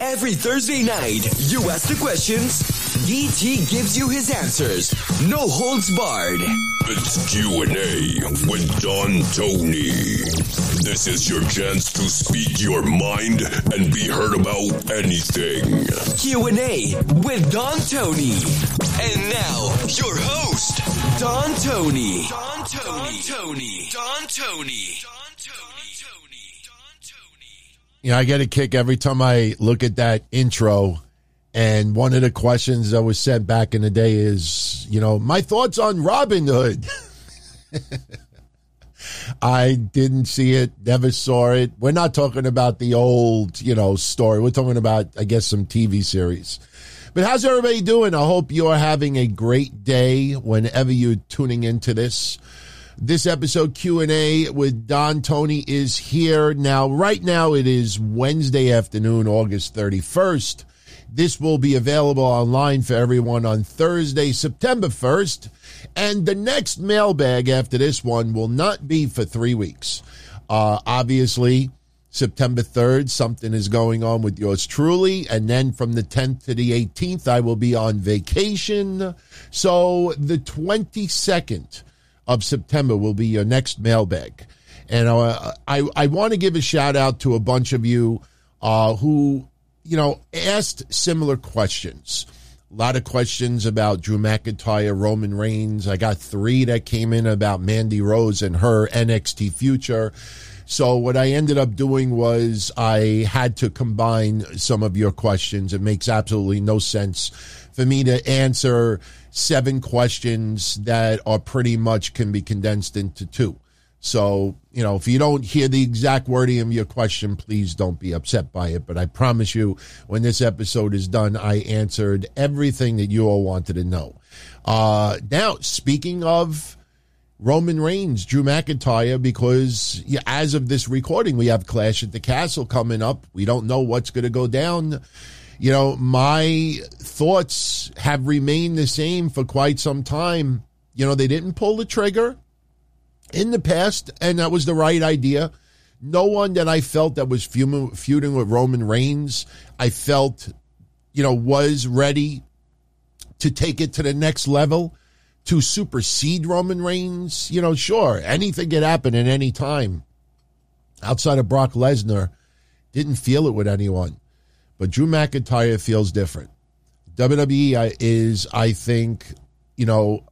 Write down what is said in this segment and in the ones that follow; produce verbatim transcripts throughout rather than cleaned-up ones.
Every Thursday night, you ask the questions, D T gives you his answers. No holds barred. It's Q and A with Don Tony. This is your chance to speak your mind and be heard about anything. Q and A with Don Tony. And now, your host, Don Tony. Don Tony. Don Tony. Don Tony. You know, I get a kick every time I look at that intro, and one of the questions that was sent back in the day is, you know, my thoughts on Robin Hood. I didn't see it, never saw it. We're not talking about the old, you know, story. We're talking about, I guess, some T V series. But how's everybody doing? I hope you're having a great day whenever you're tuning into this. This episode, Q and A with Don Tony, is here now. Right now, it is Wednesday afternoon, August thirty-first. This will be available online for everyone on Thursday, September first. And the next mailbag after this one will not be for three weeks. Uh, obviously, September third, something is going on with yours truly. And then from the tenth to the eighteenth, I will be on vacation. So the twenty-second of September will be your next mailbag. And uh, I, I want to give a shout out to a bunch of you uh, who, you know, asked similar questions. A lot of questions about Drew McIntyre, Roman Reigns. I got three that came in about Mandy Rose and her N X T future. So what I ended up doing was I had to combine some of your questions. It makes absolutely no sense for me to answer seven questions that are pretty much can be condensed into two. So, you know, if you don't hear the exact wording of your question, please don't be upset by it. But I promise you, when this episode is done, I answered everything that you all wanted to know. Uh, now, speaking of Roman Reigns, Drew McIntyre, because yeah, as of this recording, we have Clash at the Castle coming up. We don't know what's going to go down. You know, my thoughts have remained the same for quite some time. You know, they didn't pull the trigger in the past, and that was the right idea. No one that I felt that was feuding with Roman Reigns, I felt, you know, was ready to take it to the next level, to supersede Roman Reigns. You know, sure, anything could happen at any time. Outside of Brock Lesnar, didn't feel it with anyone. But Drew McIntyre feels different. W W E is, I think, you know,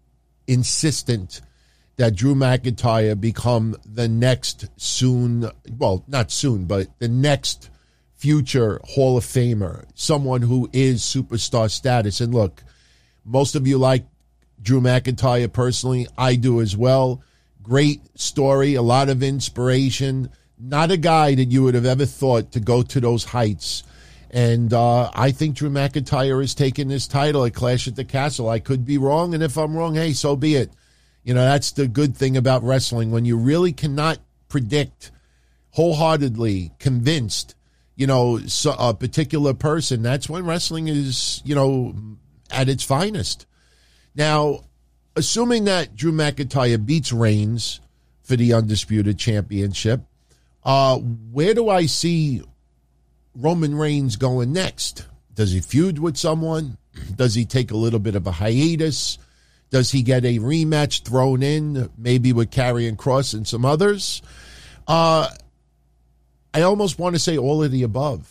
insistent that Drew McIntyre become the next soon, well, not soon, but the next future Hall of Famer, someone who is superstar status. And look, most of you like Drew McIntyre personally. I do as well. Great story, a lot of inspiration. Not a guy that you would have ever thought to go to those heights. And uh, I think Drew McIntyre has taken this title at Clash at the Castle. I could be wrong, and if I'm wrong, hey, so be it. You know, that's the good thing about wrestling. When you really cannot predict wholeheartedly, convinced, you know, so a particular person, that's when wrestling is, you know, at its finest. Now, assuming that Drew McIntyre beats Reigns for the Undisputed Championship, uh, where do I see Roman Reigns going next? Does he feud with someone? Does he take a little bit of a hiatus? Does he get a rematch thrown in, maybe with Karrion Kross and some others? Uh, I almost want to say all of the above.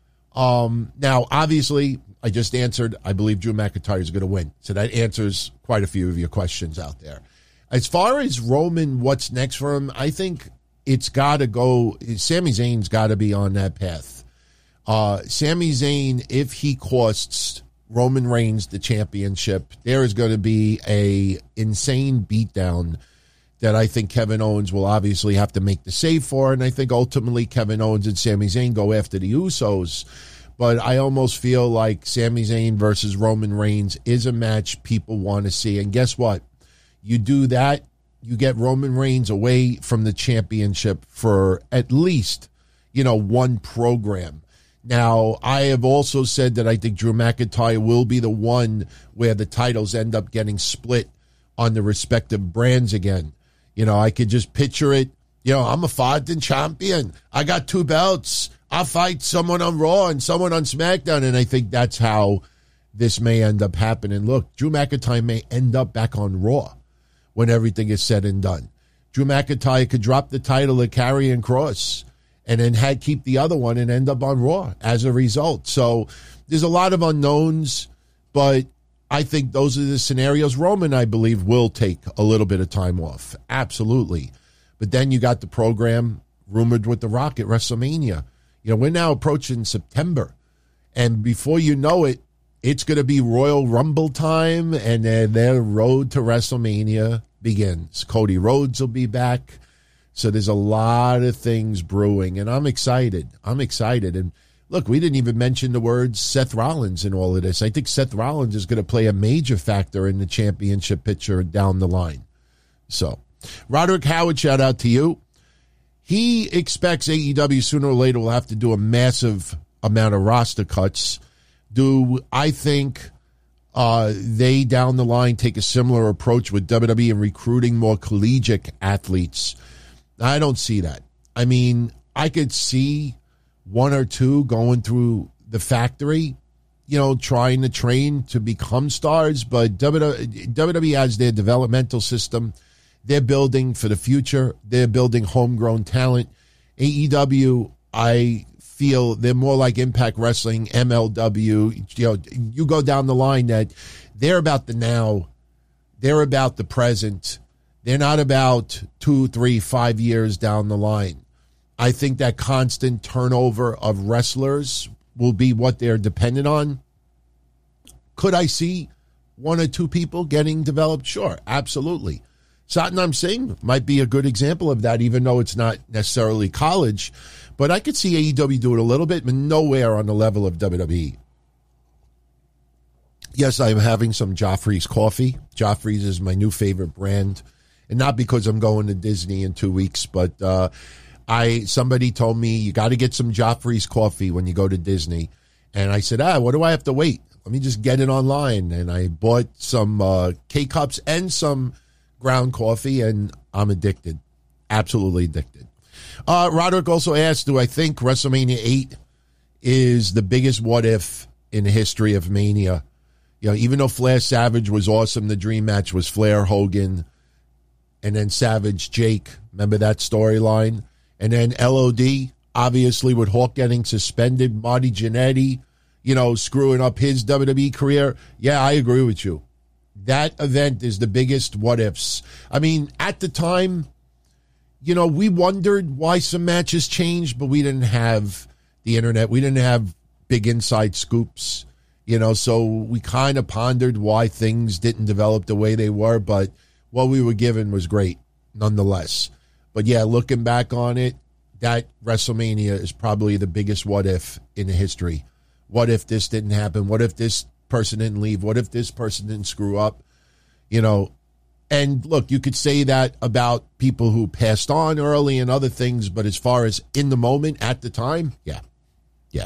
Um, now, obviously, I just answered, I believe Drew McIntyre is going to win. So that answers quite a few of your questions out there. As far as Roman, what's next for him, I think it's got to go, Sami Zayn's got to be on that path. Uh, Sami Zayn, if he costs Roman Reigns the championship, there is going to be a insane beatdown that I think Kevin Owens will obviously have to make the save for, and I think ultimately Kevin Owens and Sami Zayn go after the Usos. But I almost feel like Sami Zayn versus Roman Reigns is a match people want to see. And guess what? You do that, you get Roman Reigns away from the championship for at least, you know, one program. Now, I have also said that I think Drew McIntyre will be the one where the titles end up getting split on the respective brands again. You know, I could just picture it. You know, I'm a fighting champion. I got two belts. I'll fight someone on Raw and someone on SmackDown. And I think that's how this may end up happening. Look, Drew McIntyre may end up back on Raw when everything is said and done. Drew McIntyre could drop the title to Karrion Kross and then had keep the other one and end up on Raw as a result. So there's a lot of unknowns, but I think those are the scenarios. Roman, I believe, will take a little bit of time off. Absolutely. But then you got the program rumored with The Rock at WrestleMania. You know, we're now approaching September. And before you know it, it's going to be Royal Rumble time, and then their road to WrestleMania begins. Cody Rhodes will be back. So there's a lot of things brewing, and I'm excited. I'm excited. And look, we didn't even mention the words Seth Rollins in all of this. I think Seth Rollins is going to play a major factor in the championship picture down the line. So, Roderick Howard, shout out to you. He expects A E W sooner or later will have to do a massive amount of roster cuts. Do I think uh, they down the line take a similar approach with W W E in recruiting more collegiate athletes? I don't see that. I mean, I could see one or two going through the factory, you know, trying to train to become stars, but W W E has their developmental system. They're building for the future. They're building homegrown talent. A E W, I feel they're more like Impact Wrestling, M L W. You know, you go down the line that they're about the now. They're about the present. They're not about two, three, five years down the line. I think that constant turnover of wrestlers will be what they're dependent on. Could I see one or two people getting developed? Sure, absolutely. Satnam Singh might be a good example of that, even though it's not necessarily college. But I could see A E W do it a little bit, but nowhere on the level of W W E. Yes, I'm having some Joffrey's coffee. Joffrey's is my new favorite brand. And not because I'm going to Disney in two weeks, but uh, I somebody told me you got to get some Joffrey's coffee when you go to Disney. And I said, ah, what do I have to wait? Let me just get it online. And I bought some uh, K-Cups and some ground coffee, and I'm addicted. Absolutely addicted. Uh, Roderick also asked, do I think WrestleMania eight is the biggest what-if in the history of Mania? You know, even though Flair Savage was awesome, the dream match was Flair Hogan, and then Savage Jake. Remember that storyline? And then L O D, obviously, with Hawk getting suspended, Marty Jannetty, you know, screwing up his W W E career. Yeah, I agree with you. That event is the biggest what-ifs. I mean, at the time, you know, we wondered why some matches changed, but we didn't have the internet. We didn't have big inside scoops, you know, so we kind of pondered why things didn't develop the way they were, but what we were given was great, nonetheless. But yeah, looking back on it, that WrestleMania is probably the biggest what-if in the history. What if this didn't happen? What if this person didn't leave? What if this person didn't screw up? You know, and look, you could say that about people who passed on early and other things, but as far as in the moment, at the time, yeah, yeah.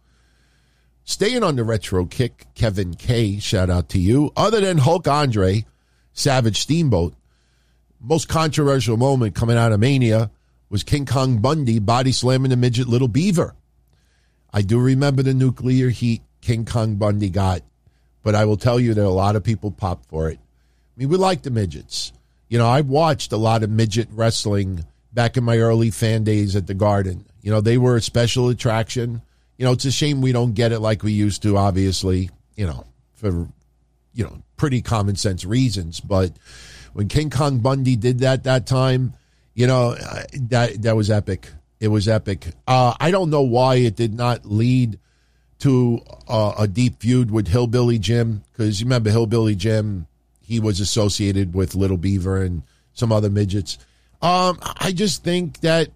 Staying on the retro kick, Kevin K, shout out to you. Other than Hulk Andre, Savage Steamboat, most controversial moment coming out of Mania was King Kong Bundy body slamming the midget Little Beaver. I do remember the nuclear heat King Kong Bundy got, but I will tell you that a lot of people popped for it. I mean, we like the midgets. You know, I watched a lot of midget wrestling back in my early fan days at the Garden. You know, they were a special attraction. You know, it's a shame we don't get it like we used to, obviously, you know, for, you know, pretty common sense reasons. But when King Kong Bundy did that that time, you know, that that was epic. It was epic. Uh, I don't know why it did not lead to uh, a deep feud with Hillbilly Jim, because you remember Hillbilly Jim, he was associated with Little Beaver and some other midgets. Um, I just think that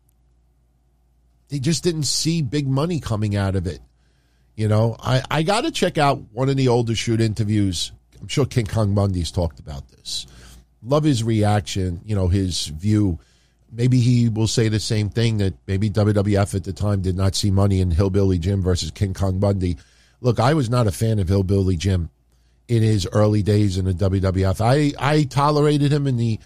they just didn't see big money coming out of it. You know, I, I got to check out one of the older shoot interviews. I'm sure King Kong Bundy's talked about this. Love his reaction, you know, his view. Maybe he will say the same thing, that maybe W W F at the time did not see money in Hillbilly Jim versus King Kong Bundy. Look, I was not a fan of Hillbilly Jim in his early days in the W W F. I, I tolerated him in the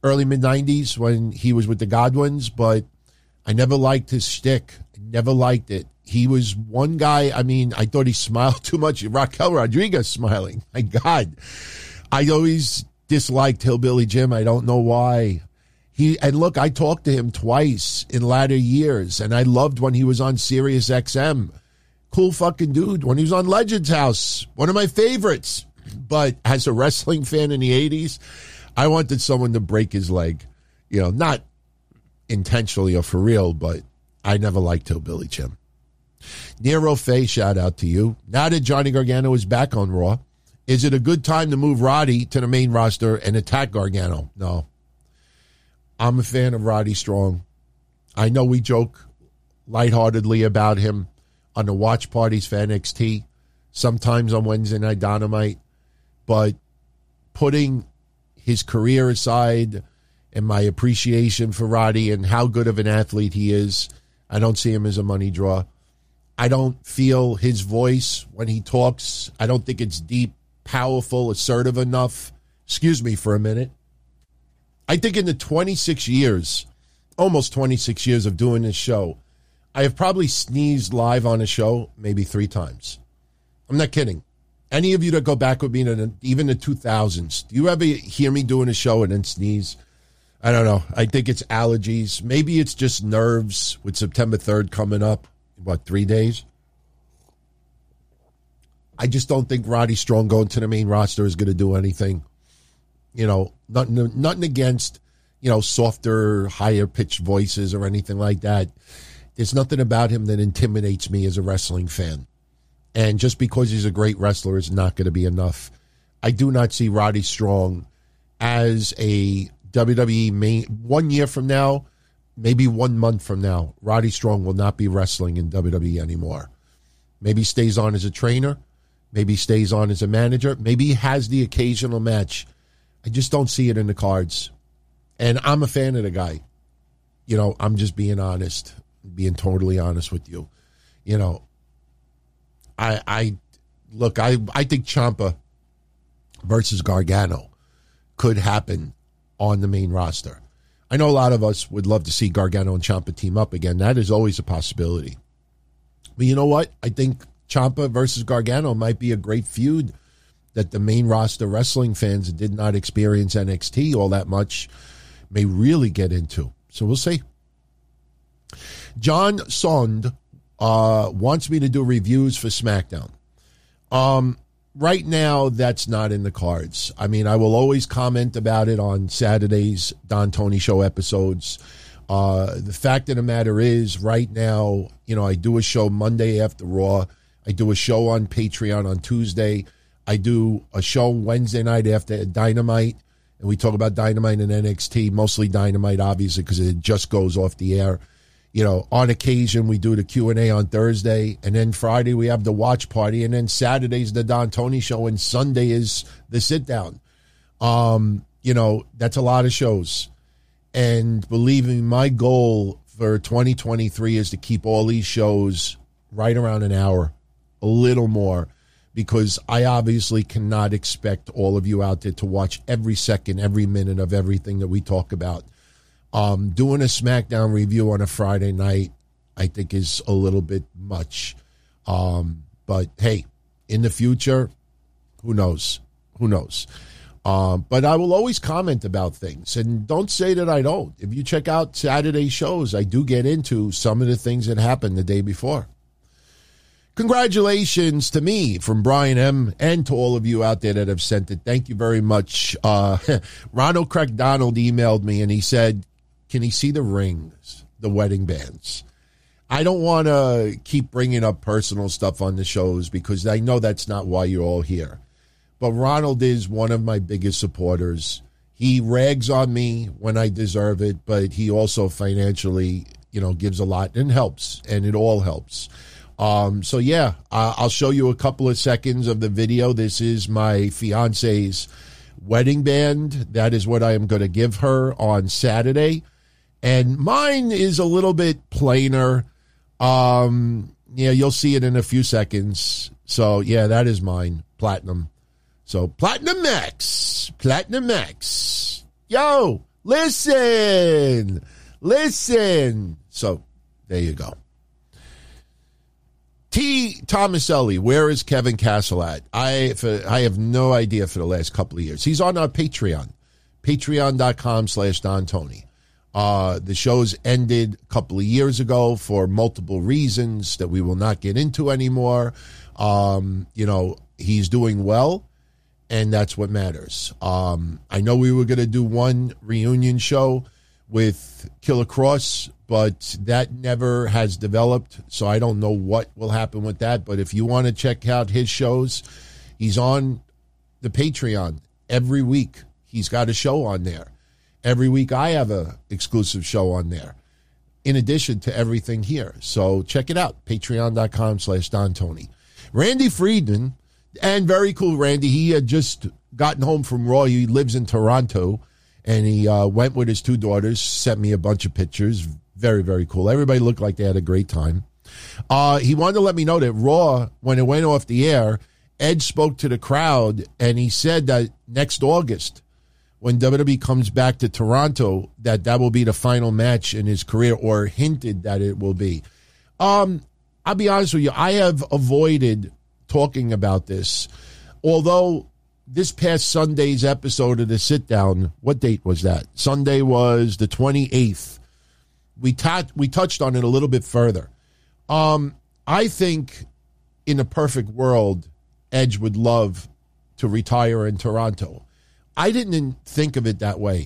early mid nineties when he was with the Godwins, but I never liked his shtick. I never liked it. He was one guy, I mean, I thought he smiled too much. Raquel Rodriguez smiling. My God. I always disliked Hillbilly Jim. I don't know why. He and look, I talked to him twice in latter years, and I loved when he was on Sirius X M. Cool fucking dude. When he was on Legends House, one of my favorites. But as a wrestling fan in the eighties, I wanted someone to break his leg. You know, not intentionally or for real, but I never liked Hillbilly Jim. Nero Faye, shout out to you. Now that Johnny Gargano is back on Raw, is it a good time to move Roddy to the main roster and attack Gargano? No. I'm a fan of Roddy Strong. I know we joke lightheartedly about him on the watch parties for N X T, sometimes on Wednesday Night Dynamite, but putting his career aside and my appreciation for Roddy and how good of an athlete he is, I don't see him as a money draw. I don't feel his voice when he talks. I don't think it's deep, powerful, assertive enough. Excuse me for a minute. I think in the twenty-six years, almost twenty-six years of doing this show, I have probably sneezed live on a show maybe three times. I'm not kidding. Any of you that go back with me to even the two thousands, do you ever hear me doing a show and then sneeze? I don't know. I think it's allergies. Maybe it's just nerves with September third coming up. What, three days? I just don't think Roddy Strong going to the main roster is going to do anything. You know, nothing, nothing against, you know, softer, higher pitched voices or anything like that. There's nothing about him that intimidates me as a wrestling fan. And just because he's a great wrestler is not going to be enough. I do not see Roddy Strong as a W W E main. One year from now, maybe one month from now, Roddy Strong will not be wrestling in W W E anymore. Maybe he stays on as a trainer. Maybe he stays on as a manager. Maybe he has the occasional match. I just don't see it in the cards. And I'm a fan of the guy. You know, I'm just being honest, being totally honest with you. You know, I, I look, I, I think Ciampa versus Gargano could happen on the main roster. I know a lot of us would love to see Gargano and Ciampa team up again. That is always a possibility. But you know what? I think Ciampa versus Gargano might be a great feud that the main roster wrestling fans that did not experience N X T all that much may really get into. So we'll see. John Sond uh, wants me to do reviews for SmackDown. Um, right now, that's not in the cards. I mean, I will always comment about it on Saturday's Don Tony Show episodes. Uh, the fact of the matter is, right now, you know, I do a show Monday after Raw. I do a show on Patreon on Tuesday. I do a show Wednesday night after Dynamite, and we talk about Dynamite and N X T, mostly Dynamite, obviously, because it just goes off the air. You know, on occasion, we do the Q and A on Thursday, and then Friday we have the watch party, and then Saturday's the Don Tony Show, and Sunday is the sit-down. Um, you know, that's a lot of shows. And believe me, my goal for twenty twenty-three is to keep all these shows right around an hour, a little more, because I obviously cannot expect all of you out there to watch every second, every minute of everything that we talk about. Um, doing a SmackDown review on a Friday night, I think, is a little bit much. Um, but, hey, in the future, who knows? Who knows? Um, but I will always comment about things. And don't say that I don't. If you check out Saturday shows, I do get into some of the things that happened the day before. Congratulations to me from Brian M. and to all of you out there that have sent it. Thank you very much. Uh, Ronald Craig Donald emailed me and he said, can he see the rings, the wedding bands? I don't want to keep bringing up personal stuff on the shows because I know that's not why you're all here. But Ronald is one of my biggest supporters. He rags on me when I deserve it, but he also financially, you know, gives a lot and helps, and it all helps. Um, so, yeah, uh, I'll show you a couple of seconds of the video. This is my fiance's wedding band. That is what I am going to give her on Saturday. And mine is a little bit plainer. Um, yeah, you'll see it in a few seconds. So, yeah, that is mine. Platinum. So, Platinum Max. Platinum Max. Yo, Listen. Listen. So, there you go. T. Thomaselli, where is Kevin Castle at? I for, I have no idea for the last couple of years. He's on our Patreon, patreon.com slash Don Tony. Uh, the show's ended a couple of years ago for multiple reasons that we will not get into anymore. Um, you know, he's doing well, and that's what matters. Um, I know we were going to do one reunion show with Killer Cross, but that never has developed, so I don't know what will happen with that. But if you want to check out his shows, he's on the Patreon every week. He's got a show on there. Every week I have a exclusive show on there, in addition to everything here. So check it out, patreon.com slash Don Tony. Randy Friedman, and very cool Randy, he had just gotten home from Raw. He lives in Toronto, and he uh, went with his two daughters, sent me a bunch of pictures. Very, very cool. Everybody looked like they had a great time. Uh, he wanted to let me know that Raw, when it went off the air, Edge spoke to the crowd, and he said that next August, when W W E comes back to Toronto, that that will be the final match in his career, or hinted that it will be. Um, I'll be honest with you, I have avoided talking about this, although this past Sunday's episode of the Sit Down, what date was that? Sunday was the twenty-eighth. We, ta- we touched on it a little bit further. Um, I think in a perfect world, Edge would love to retire in Toronto. I didn't think of it that way.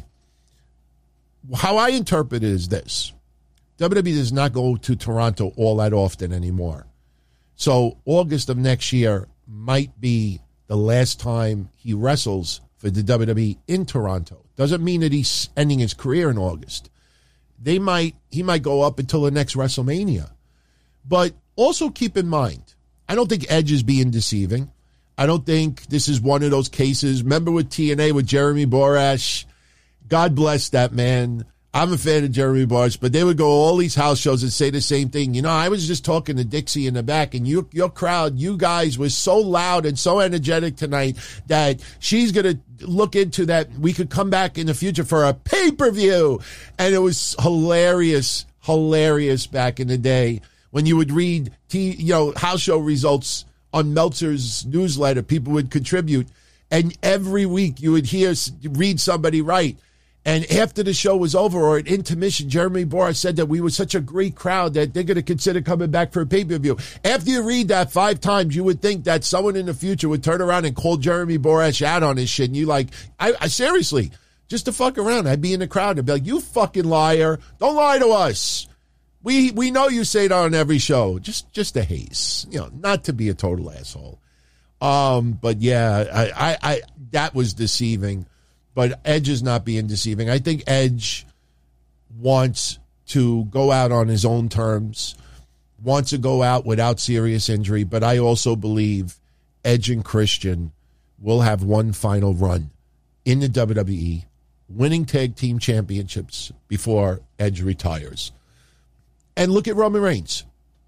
How I interpret it is this. W W E does not go to Toronto all that often anymore. So August of next year might be the last time he wrestles for the W W E in Toronto. Doesn't mean that he's ending his career in August. They might he might go up until the next WrestleMania. But also keep in mind, I don't think Edge is being deceiving. I don't think this is one of those cases. Remember with T N A with Jeremy Borash? God bless that man. I'm a fan of Jeremy Borash, but they would go all these house shows and say the same thing. You know, I was just talking to Dixie in the back, and you, your crowd, you guys was so loud and so energetic tonight that she's going to look into that. We could come back in the future for a pay-per-view. And it was hilarious, hilarious back in the day when you would read, T, you know, house show results on Meltzer's newsletter. People would contribute, and every week you would hear read somebody write. And after the show was over, or at intermission, Jeremy Borash said that we were such a great crowd that they're going to consider coming back for a pay-per-view. After you read that five times, you would think that someone in the future would turn around and call Jeremy Borash out on his shit. And you like, I, I seriously, just to fuck around, I'd be in the crowd and be like, you fucking liar. Don't lie to us. We we know you say it on every show. Just just a haze. You know, not to be a total asshole. Um, but yeah, I, I, I that was deceiving. But Edge is not being deceiving. I think Edge wants to go out on his own terms, wants to go out without serious injury. But I also believe Edge and Christian will have one final run in the W W E, winning tag team championships before Edge retires. And look at Roman Reigns.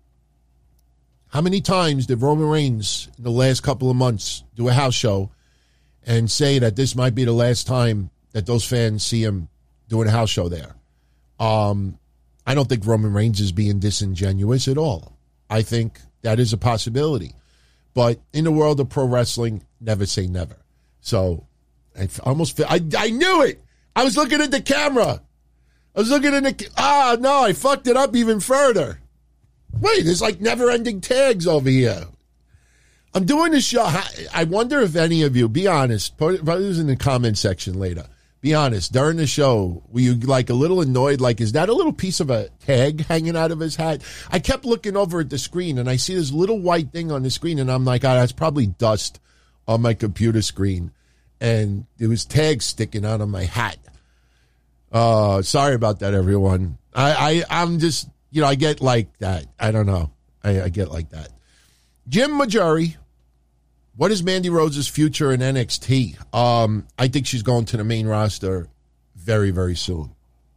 How many times did Roman Reigns in the last couple of months do a house show and say that this might be the last time that those fans see him doing a house show there? Um, I don't think Roman Reigns is being disingenuous at all. I think that is a possibility. But in the world of pro wrestling, never say never. So I almost feel, I, I knew it. I was looking at the camera. I was looking at the, ah, no, I fucked it up even further. Wait, there's like never-ending tags over here. I'm doing this show. I wonder if any of you, be honest, put this in the comment section later. Be honest, during the show, were you like a little annoyed? Like, is that a little piece of a tag hanging out of his hat? I kept looking over at the screen, and I see this little white thing on the screen, and I'm like, oh, that's probably dust on my computer screen. And there was tags sticking out of my hat. Uh, sorry about that, everyone. I, I, I'm just, you know, I get like that. I don't know. I, I get like that. Jim Majuri, what is Mandy Rose's future in N X T? Um, I think she's going to the main roster very, very soon.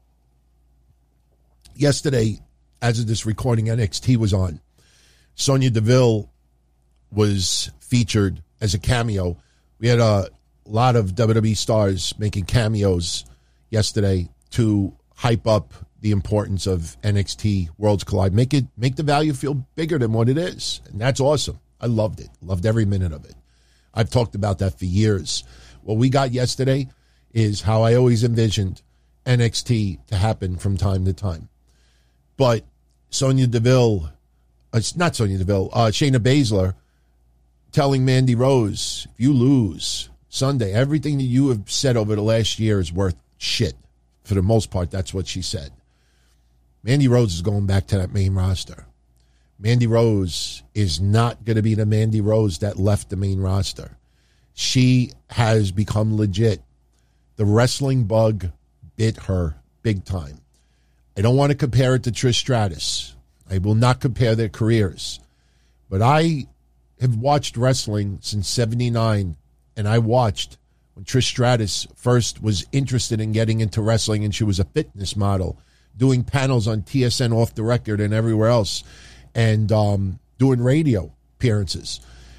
Yesterday, as of this recording, N X T was on. Sonya Deville was featured as a cameo. We had a lot of W W E stars making cameos yesterday to hype up the importance of N X T Worlds Collide. Make it make the value feel bigger than what it is. And that's awesome. I loved it. Loved every minute of it. I've talked about that for years. What we got yesterday is how I always envisioned N X T to happen from time to time. But Sonya Deville, it's not Sonya Deville, uh, Shayna Baszler telling Mandy Rose, if you lose Sunday, everything that you have said over the last year is worth shit. For the most part, that's what she said. Mandy Rose is going back to that main roster. Mandy Rose is not going to be the Mandy Rose that left the main roster. She has become legit. The wrestling bug bit her big time. I don't want to compare it to Trish Stratus. I will not compare their careers. But I have watched wrestling since seventy-nine, and I watched when Trish Stratus first was interested in getting into wrestling, and she was a fitness model, doing panels on T S N Off the Record and everywhere else, and um, doing radio appearances.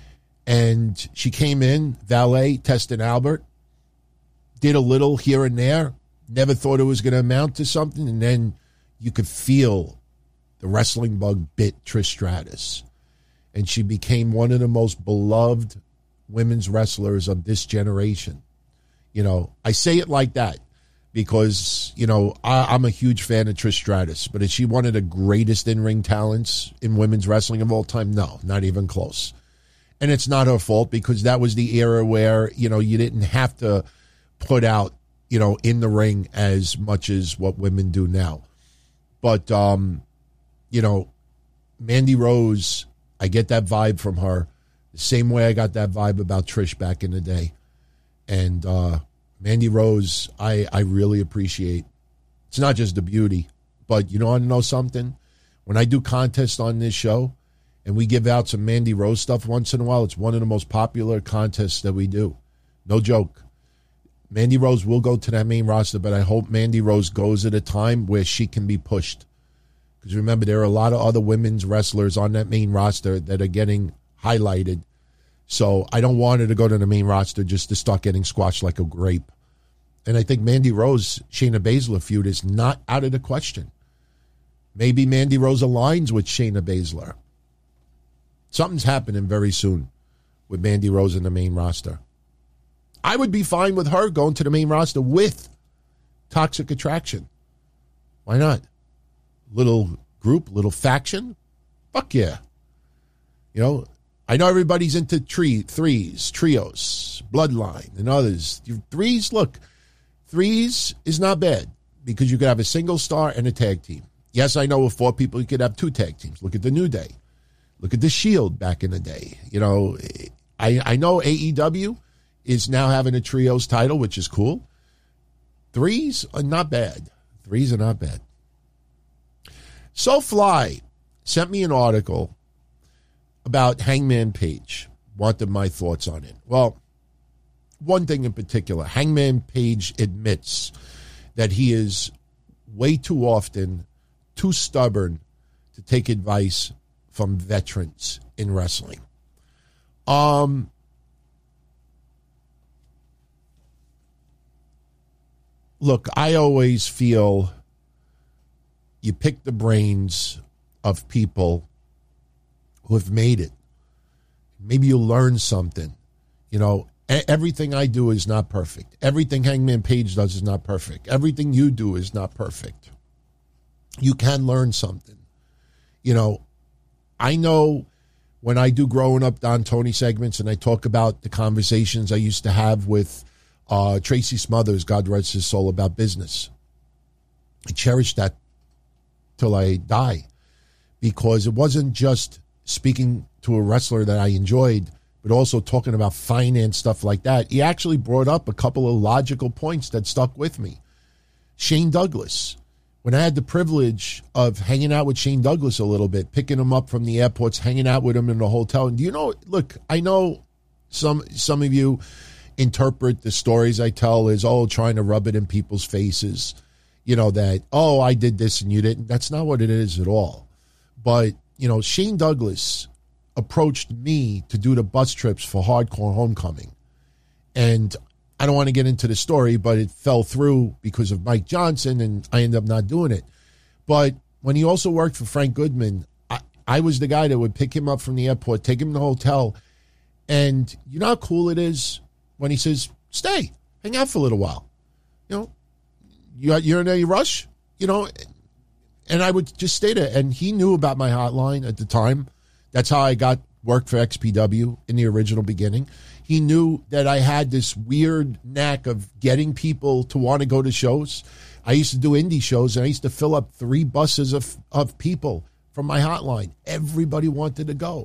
And she came in, valet, Teston Albert, did a little here and there, never thought it was going to amount to something, and then you could feel the wrestling bug bit Trish Stratus. And she became one of the most beloved women's wrestlers of this generation. You know, I say it like that because, you know, I, I'm a huge fan of Trish Stratus, but is she one of the greatest in-ring talents in women's wrestling of all time? No, not even close. And it's not her fault because that was the era where, you know, you didn't have to put out, you know, in the ring as much as what women do now. But, um, you know, Mandy Rose, I get that vibe from her the same way I got that vibe about Trish back in the day. And uh, Mandy Rose, I, I really appreciate. It's not just the beauty, but you want to know something? When I do contests on this show and we give out some Mandy Rose stuff once in a while, it's one of the most popular contests that we do. No joke. Mandy Rose will go to that main roster, but I hope Mandy Rose goes at a time where she can be pushed. Because remember, there are a lot of other women's wrestlers on that main roster that are getting highlighted. So I don't want her to go to the main roster just to start getting squashed like a grape. And I think Mandy Rose, Shayna Baszler feud is not out of the question. Maybe Mandy Rose aligns with Shayna Baszler. Something's happening very soon with Mandy Rose in the main roster. I would be fine with her going to the main roster with Toxic Attraction. Why not? Little group, little faction? Fuck yeah. You know, I know everybody's into tree, threes, trios, bloodline, and others. Threes, look, threes is not bad because you could have a single star and a tag team. Yes, I know with four people you could have two tag teams. Look at the New Day. Look at the Shield back in the day. You know, I, I know A E W is now having a trios title, which is cool. Threes are not bad. Threes are not bad. SoFly sent me an article about Hangman Page. Wanted my thoughts on it. Well, one thing in particular, Hangman Page admits that he is way too often too stubborn to take advice from veterans in wrestling. Um, look, I always feel you pick the brains of people who have made it. Maybe you'll learn something. You know, everything I do is not perfect. Everything Hangman Page does is not perfect. Everything you do is not perfect. You can learn something. You know, I know when I do Growing Up Don Tony segments and I talk about the conversations I used to have with uh, Tracy Smothers, God rest his soul, about business. I cherish that till I die because it wasn't just speaking to a wrestler that I enjoyed, but also talking about finance, stuff like that. He actually brought up a couple of logical points that stuck with me. Shane Douglas. When I had the privilege of hanging out with Shane Douglas a little bit, picking him up from the airports, hanging out with him in the hotel. And do you know, look, I know some some of you interpret the stories I tell as, oh, trying to rub it in people's faces. You know, that, oh, I did this and you didn't. That's not what it is at all. But, you know, Shane Douglas approached me to do the bus trips for Hardcore Homecoming. And I don't want to get into the story, but it fell through because of Mike Johnson, and I ended up not doing it. But when he also worked for Frank Goodman, I, I was the guy that would pick him up from the airport, take him to the hotel, and you know how cool it is when he says, stay, hang out for a little while. You know, you, you're in a rush, you know, and I would just stay there. And he knew about my hotline at the time. That's how I got work for X P W in the original beginning. He knew that I had this weird knack of getting people to want to go to shows. I used to do indie shows, and I used to fill up three buses of, of people from my hotline. Everybody wanted to go.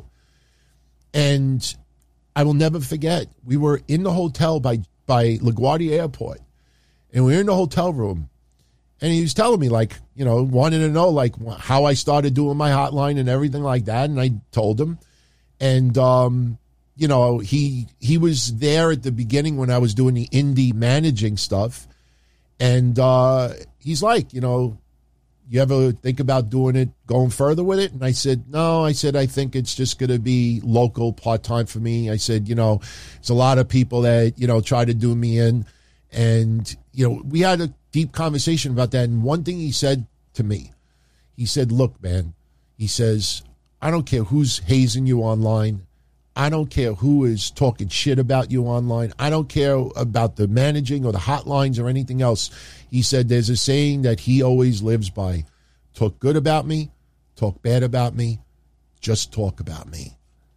And I will never forget, we were in the hotel by, by LaGuardia Airport, and we were in the hotel room, and he was telling me, like, you know, wanted to know, like, how I started doing my hotline and everything like that, and I told him. And, um, you know, he he was there at the beginning when I was doing the indie managing stuff, and uh, he's like, you know, you ever think about doing it, going further with it? And I said, no. I said, I think it's just going to be local, part-time for me. I said, you know, there's a lot of people that, you know, try to do me in. And, you know, we had a deep conversation about that. And one thing he said to me, he said, look, man, he says, I don't care who's hazing you online. I don't care who is talking shit about you online. I don't care about the managing or the hotlines or anything else. He said there's a saying that he always lives by. Talk good about me, talk bad about me, just talk about me.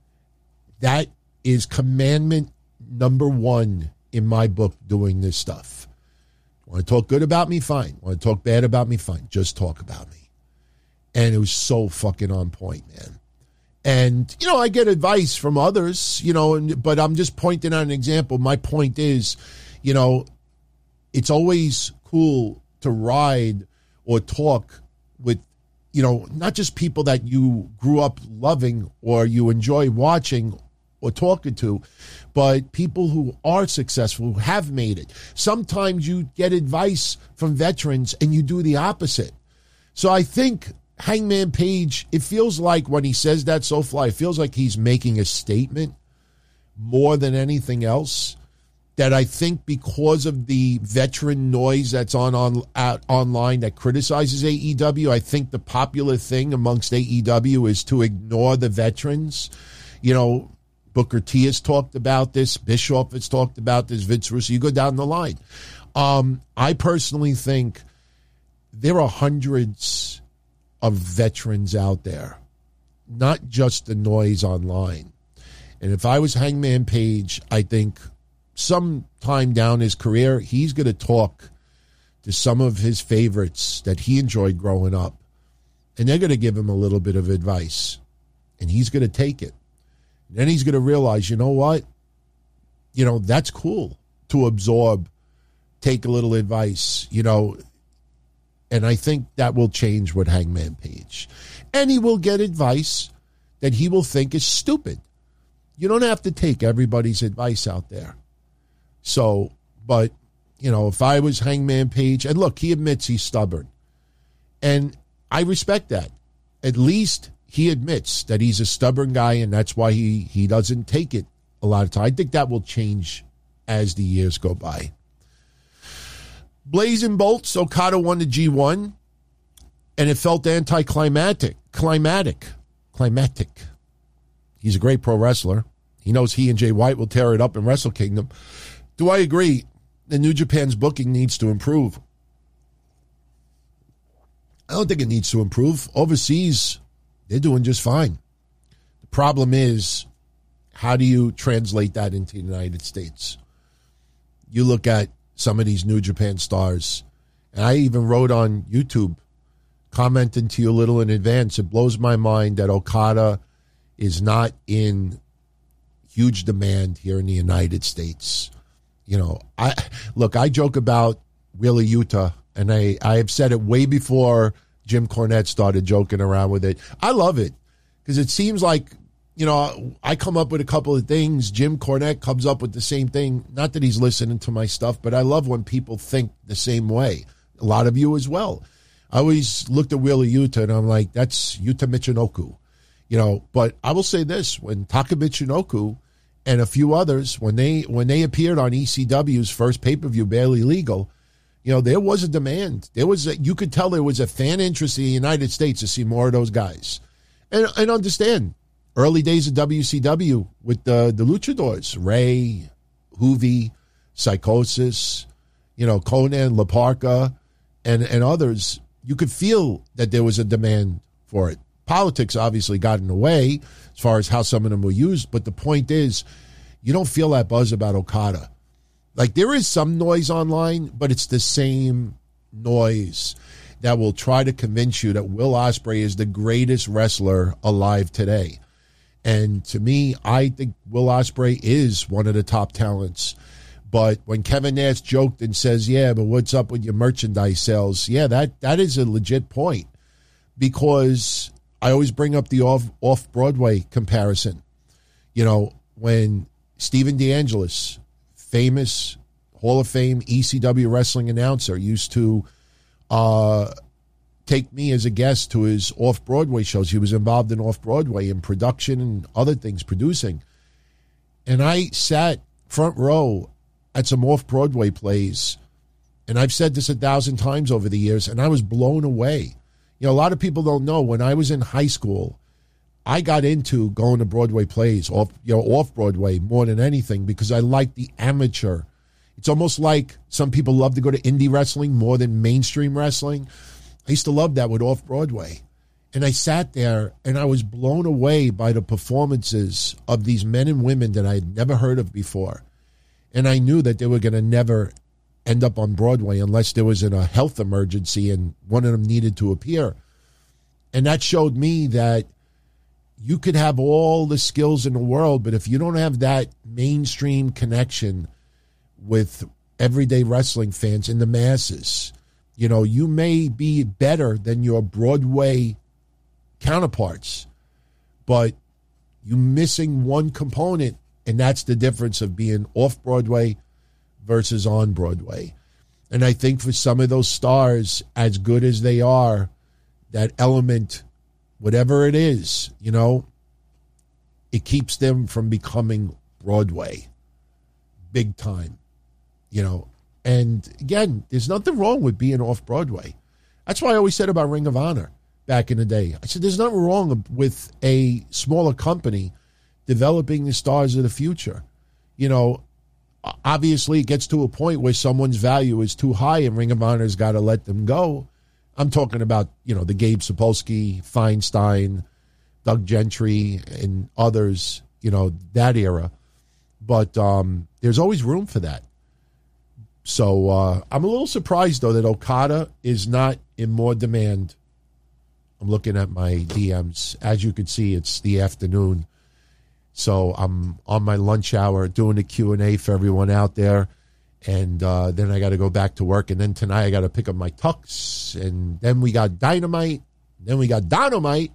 That is commandment number one in my book doing this stuff. Want to talk good about me? Fine. Want to talk bad about me? Fine. Just talk about me. And it was so fucking on point, man. And, you know, I get advice from others, you know, and, but I'm just pointing out an example. My point is, you know, it's always cool to ride or talk with, you know, not just people that you grew up loving or you enjoy watching or talking to, but people who are successful, who have made it. Sometimes you get advice from veterans and you do the opposite. So I think Hangman Page, it feels like when he says that, SoFly, it feels like he's making a statement more than anything else. That I think because of the veteran noise that's on, on out online that criticizes A E W, I think the popular thing amongst A E W is to ignore the veterans. You know, Booker T has talked about this. Bischoff has talked about this. Vince Russo, you go down the line. Um, I personally think there are hundreds of veterans out there, not just the noise online. And if I was Hangman Page, I think sometime down his career, he's going to talk to some of his favorites that he enjoyed growing up. And they're going to give him a little bit of advice. And he's going to take it. And then he's going to realize, you know what? You know, that's cool to absorb, take a little advice, you know. And I think that will change with Hangman Page. And he will get advice that he will think is stupid. You don't have to take everybody's advice out there. So, but, you know, if I was Hangman Page, and look, he admits he's stubborn. And I respect that. At least he admits that he's a stubborn guy, and that's why he, he doesn't take it a lot of time. I think that will change as the years go by. Blazing Bolts, Okada won the G one, and it felt anticlimactic. Climatic. Climatic. He's a great pro wrestler. He knows he and Jay White will tear it up in Wrestle Kingdom. Do I agree that New Japan's booking needs to improve? I don't think it needs to improve. Overseas, they're doing just fine. The problem is, how do you translate that into the United States? You look at some of these New Japan stars, and I even wrote on YouTube, commenting to you a little in advance, it blows my mind that Okada is not in huge demand here in the United States. You know, I look, I joke about Wheeler Yuta, and I, I have said it way before Jim Cornette started joking around with it. I love it because it seems like, you know, I come up with a couple of things. Jim Cornette comes up with the same thing. Not that he's listening to my stuff, but I love when people think the same way. A lot of you as well. I always looked at Wheeler Yuta, and I'm like, that's Yuta Michinoku. You know, but I will say this, when Taka Michinoku and a few others, when they when they appeared on E C W's first pay-per-view, Barely Legal, you know, there was a demand. There was a, you could tell there was a fan interest in the United States to see more of those guys. And, and understand, early days of W C W with the, the luchadors, Ray, Hoovy, Psychosis, you know, Conan, La Parka, and, and others, you could feel that there was a demand for it. Politics obviously got in the way as far as how some of them were used, but the point is, you don't feel that buzz about Okada. Like, there is some noise online, but it's the same noise that will try to convince you that Will Ospreay is the greatest wrestler alive today. And to me, I think Will Ospreay is one of the top talents. But when Kevin Nash joked and says, yeah, but what's up with your merchandise sales? Yeah, that that is a legit point, because I always bring up the off, off-Broadway comparison. You know, when Steven DeAngelis, famous Hall of Fame E C W wrestling announcer, used to uh, take me as a guest to his off-Broadway shows. He was involved in off-Broadway in production and other things, producing. And I sat front row at some off-Broadway plays, and I've said this a thousand times over the years, and I was blown away. You know, a lot of people don't know, when I was in high school, I got into going to Broadway plays, off, you know, off-Broadway more than anything, because I like the amateur. It's almost like some people love to go to indie wrestling more than mainstream wrestling. I used to love that with off-Broadway. And I sat there, and I was blown away by the performances of these men and women that I had never heard of before. And I knew that they were going to never end up on Broadway unless there was in a health emergency and one of them needed to appear. And that showed me that you could have all the skills in the world, but if you don't have that mainstream connection with everyday wrestling fans and the masses, you know, you may be better than your Broadway counterparts, but you're missing one component, and that's the difference of being off Broadway versus on Broadway. And I think for some of those stars, as good as they are, that element, whatever it is, you know, it keeps them from becoming Broadway big time, you know. And again, there's nothing wrong with being off Broadway. That's why I always said about Ring of Honor back in the day. I said, there's nothing wrong with a smaller company developing the stars of the future. You know, obviously it gets to a point where someone's value is too high and Ring of Honor's got to let them go. I'm talking about, you know, the Gabe Sapolsky, Feinstein, Doug Gentry, and others, you know, that era. But um, there's always room for that. So uh, I'm a little surprised, though, that Okada is not in more demand. I'm looking at my D Ms. As you can see, it's the afternoon. So I'm on my lunch hour doing the Q and A for everyone out there. And uh, then I got to go back to work. And then tonight I got to pick up my tux. And then we got Dynamite. Then we got Dynamite.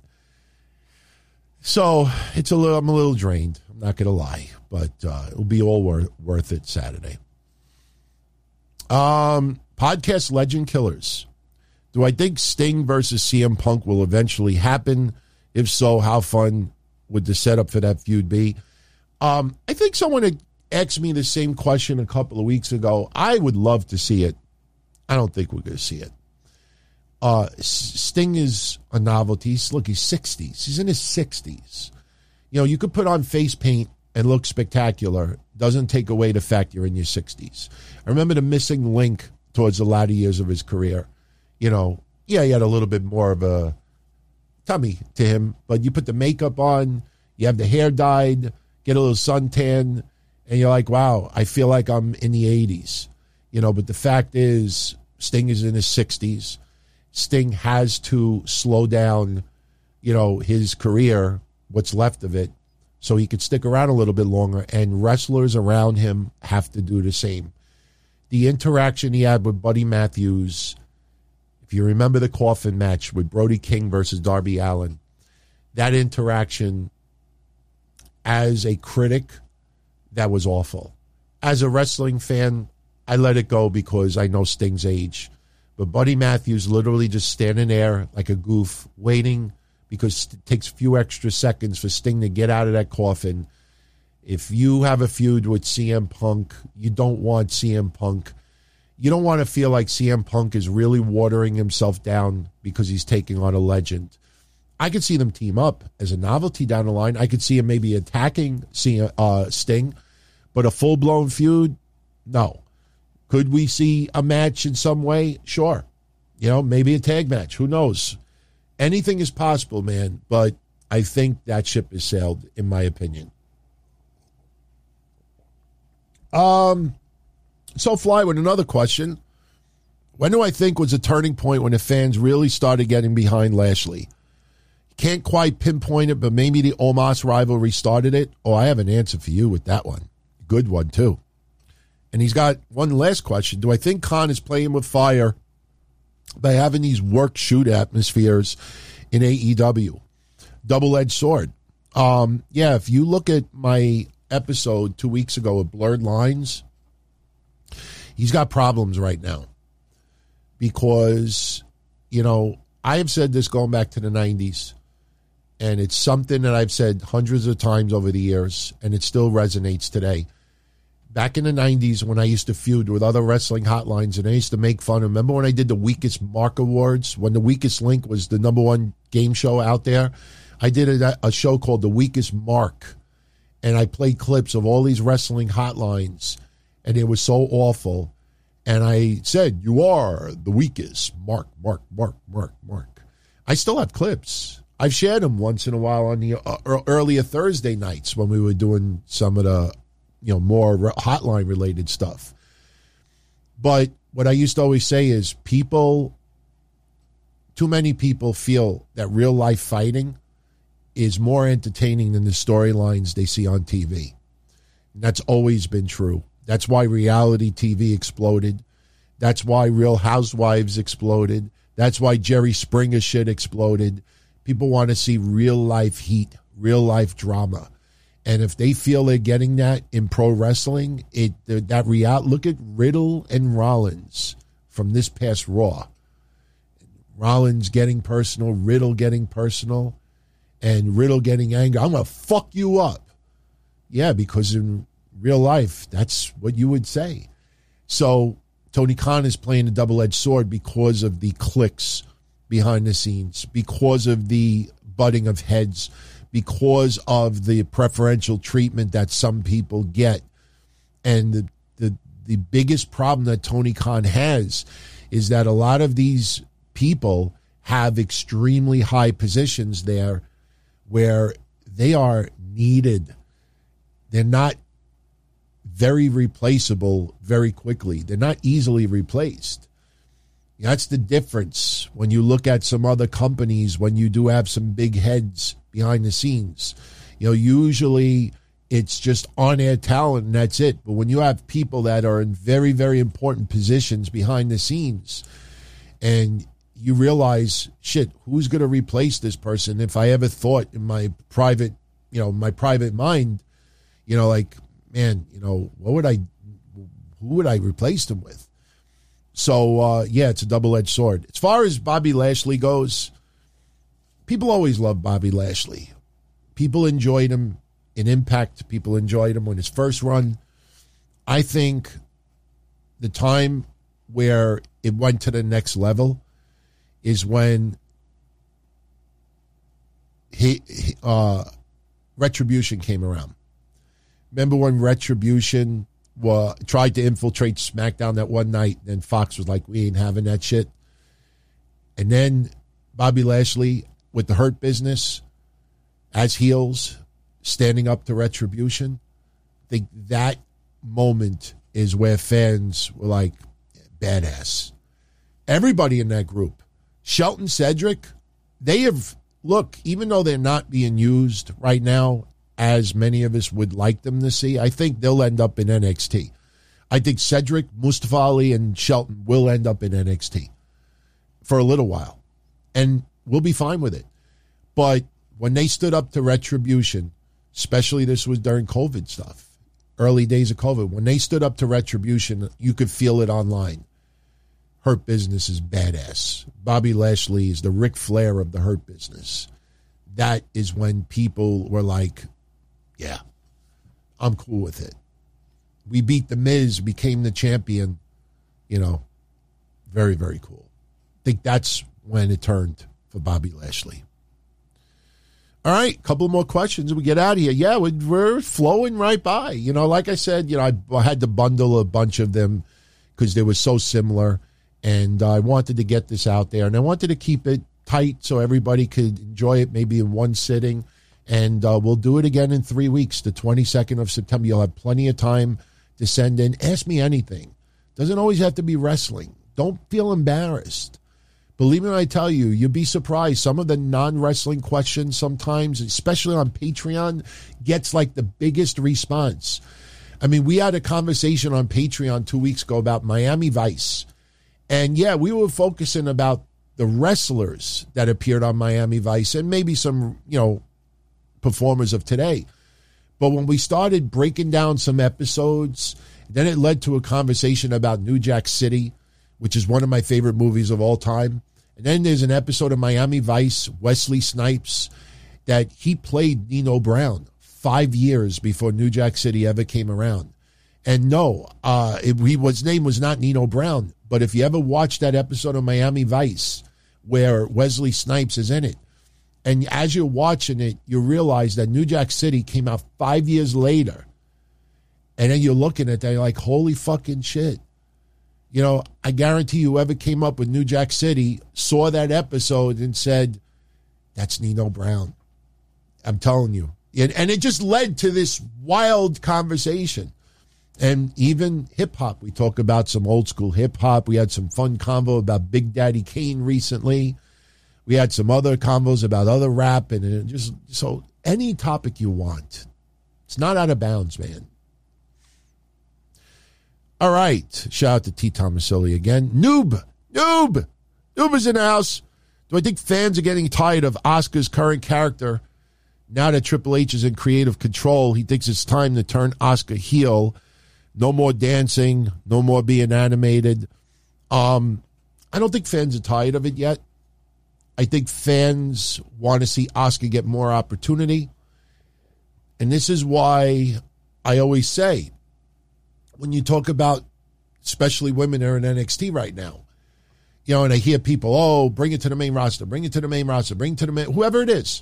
So it's a little, I'm a little drained. I'm not going to lie. But uh, it'll be all worth, worth it Saturday. Um, podcast Legend Killers. Do I think Sting versus C M Punk will eventually happen? If so, how fun would the setup for that feud be? Um, I think someone had asked me the same question a couple of weeks ago. I would love to see it. I don't think we're going to see it. Uh, Sting is a novelty. He's, look, he's sixties. He's in his sixties. You know, you could put on face paint and look spectacular. Doesn't take away the fact you're in your sixties. I remember the missing link towards the latter years of his career. You know, yeah, he had a little bit more of a tummy to him, but you put the makeup on, you have the hair dyed, get a little suntan, and you're like, wow, I feel like I'm in the eighties. You know, but the fact is, Sting is in his sixties. Sting has to slow down, you know, his career, what's left of it, so he could stick around a little bit longer, and wrestlers around him have to do the same. The interaction he had with Buddy Matthews, if you remember the coffin match with Brody King versus Darby Allin, that interaction, as a critic, that was awful. As a wrestling fan, I let it go because I know Sting's age. But Buddy Matthews literally just standing there like a goof, waiting, because it takes a few extra seconds for Sting to get out of that coffin. If you have a feud with C M Punk, you don't want C M Punk. You don't want to feel like C M Punk is really watering himself down because he's taking on a legend. I could see them team up as a novelty down the line. I could see him maybe attacking uh, Sting, but a full-blown feud, no. Could we see a match in some way? Sure. You know, maybe a tag match. Who knows? Anything is possible, man, but I think that ship has sailed, in my opinion. Um, so fly with another question. When do I think was a turning point when the fans really started getting behind Lashley? Can't quite pinpoint it, but maybe the Omos rivalry started it. Oh, I have an answer for you with that one. Good one, too. And he's got one last question. Do I think Khan is playing with fire by having these work shoot atmospheres in A E W? Double-edged sword. Um, yeah, if you look at my episode two weeks ago of Blurred Lines, he's got problems right now because, you know, I have said this going back to the nineties, and it's something that I've said hundreds of times over the years, and it still resonates today. Back in the nineties when I used to feud with other wrestling hotlines, and I used to make fun. Remember when I did the Weakest Mark Awards, when the Weakest Link was the number one game show out there? I did a, a show called The Weakest Mark, and I played clips of all these wrestling hotlines, and it was so awful. And I said, you are the weakest. Mark, Mark, Mark, Mark, Mark. I still have clips. I've shared them once in a while on the uh, earlier Thursday nights when we were doing some of the, you know, more hotline-related stuff. But what I used to always say is people, too many people feel that real-life fighting is more entertaining than the storylines they see on T V. And that's always been true. That's why reality T V exploded. That's why Real Housewives exploded. That's why Jerry Springer shit exploded. People want to see real-life heat, real-life drama. And if they feel they're getting that in pro wrestling, it that reality. Look at Riddle and Rollins from this past Raw. Rollins getting personal, Riddle getting personal, and Riddle getting angry. I'm going to fuck you up. Yeah, because in real life, that's what you would say. So Tony Khan is playing a double-edged sword because of the clicks behind the scenes, because of the butting of heads, because of the preferential treatment that some people get. And the, the, the biggest problem that Tony Khan has is that a lot of these people have extremely high positions there where they are needed. They're not very replaceable very quickly. They're not easily replaced. That's the difference when you look at some other companies, when you do have some big heads behind the scenes. You know, usually it's just on-air talent and that's it. But when you have people that are in very, very important positions behind the scenes and you realize, shit, who's going to replace this person? If I ever thought in my private, you know, my private mind, you know, like, man, you know, what would I, who would I replace them with? So, uh, yeah, it's a double-edged sword. As far as Bobby Lashley goes, people always love Bobby Lashley. People enjoyed him in Impact. People enjoyed him on his first run. I think the time where it went to the next level is when he, uh, Retribution came around. Remember when Retribution uh, tried to infiltrate SmackDown that one night, and Fox was like, we ain't having that shit. And then Bobby Lashley with the Hurt Business as heels, standing up to Retribution. I think that moment is where fans were like, badass. Everybody in that group, Shelton, Cedric, they have, look, even though they're not being used right now as many of us would like them to see, I think they'll end up in N X T. I think Cedric, Mustafa Ali, and Shelton will end up in N X T for a little while. And we'll be fine with it. But when they stood up to Retribution, especially this was during COVID stuff, early days of COVID, when they stood up to Retribution, you could feel it online. Hurt Business is badass. Bobby Lashley is the Ric Flair of the Hurt Business. That is when people were like, yeah, I'm cool with it. We beat The Miz, became the champion. You know, very, very cool. I think that's when it turned for Bobby Lashley. All right, couple more questions. We get out of here. Yeah, we're, we're flowing right by. You know, like I said, you know, I, I had to bundle a bunch of them because they were so similar, and I wanted to get this out there, and I wanted to keep it tight so everybody could enjoy it maybe in one sitting, and uh, we'll do it again in three weeks, the twenty-second of September. You'll have plenty of time to send in. Ask me anything. Doesn't always have to be wrestling. Don't feel embarrassed. Believe me when I tell you, you'll be surprised. Some of the non-wrestling questions sometimes, especially on Patreon, gets like the biggest response. I mean, we had a conversation on Patreon two weeks ago about Miami Vice. And yeah, we were focusing about the wrestlers that appeared on Miami Vice and maybe some, you know, performers of today. But when we started breaking down some episodes, then it led to a conversation about New Jack City, which is one of my favorite movies of all time. And then there's an episode of Miami Vice, Wesley Snipes, that he played Nino Brown five years before New Jack City ever came around. And no, uh, it, he, his name was not Nino Brown. But if you ever watch that episode of Miami Vice where Wesley Snipes is in it, and as you're watching it, you realize that New Jack City came out five years later. And then you're looking at that, you're like, holy fucking shit. You know, I guarantee you whoever came up with New Jack City saw that episode and said, that's Nino Brown. I'm telling you. And, and it just led to this wild conversation. And even hip-hop. We talk about some old school hip-hop. We had some fun convo about Big Daddy Kane recently. We had some other convos about other rap. And it just, so any topic you want. It's not out of bounds, man. All right. Shout out to T. Thomasilli again. Noob. Noob. Noob is in the house. Do I think fans are getting tired of Asuka's current character now that Triple H is in creative control? He thinks it's time to turn Asuka heel. No more dancing. No more being animated. Um, I don't think fans are tired of it yet. I think fans want to see Asuka get more opportunity. And this is why I always say, when you talk about, especially women that are in N X T right now, you know, and I hear people, oh, bring it to the main roster, bring it to the main roster, bring it to the main, whoever it is.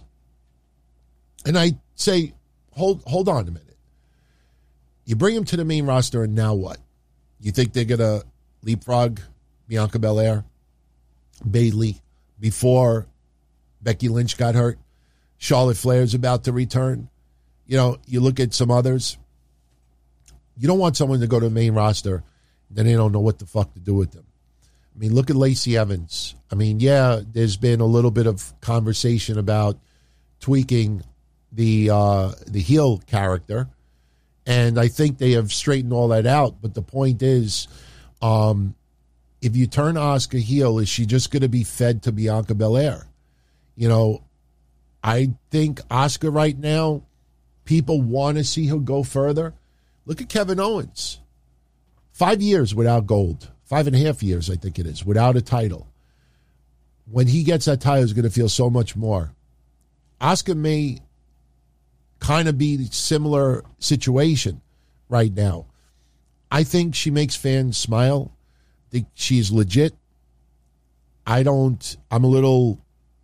And I say, hold hold on a minute. You bring them to the main roster, and now what? You think they're going to leapfrog Bianca Belair, Bayley, before Becky Lynch got hurt? Charlotte Flair's about to return. You know, you look at some others. You don't want someone to go to the main roster, then they don't know what the fuck to do with them. I mean, look at Lacey Evans. I mean, yeah, there's been a little bit of conversation about tweaking the uh, the heel character, and I think they have straightened all that out. But the point is, um, if you turn Asuka heel, is she just going to be fed to Bianca Belair? You know, I think Asuka right now, people want to see her go further. Look at Kevin Owens. Five years without gold. Five and a half years, I think it is, without a title. When he gets that title, he's going to feel so much more. Asuka may kind of be a similar situation right now. I think she makes fans smile. I think she's legit. I don't, I'm a little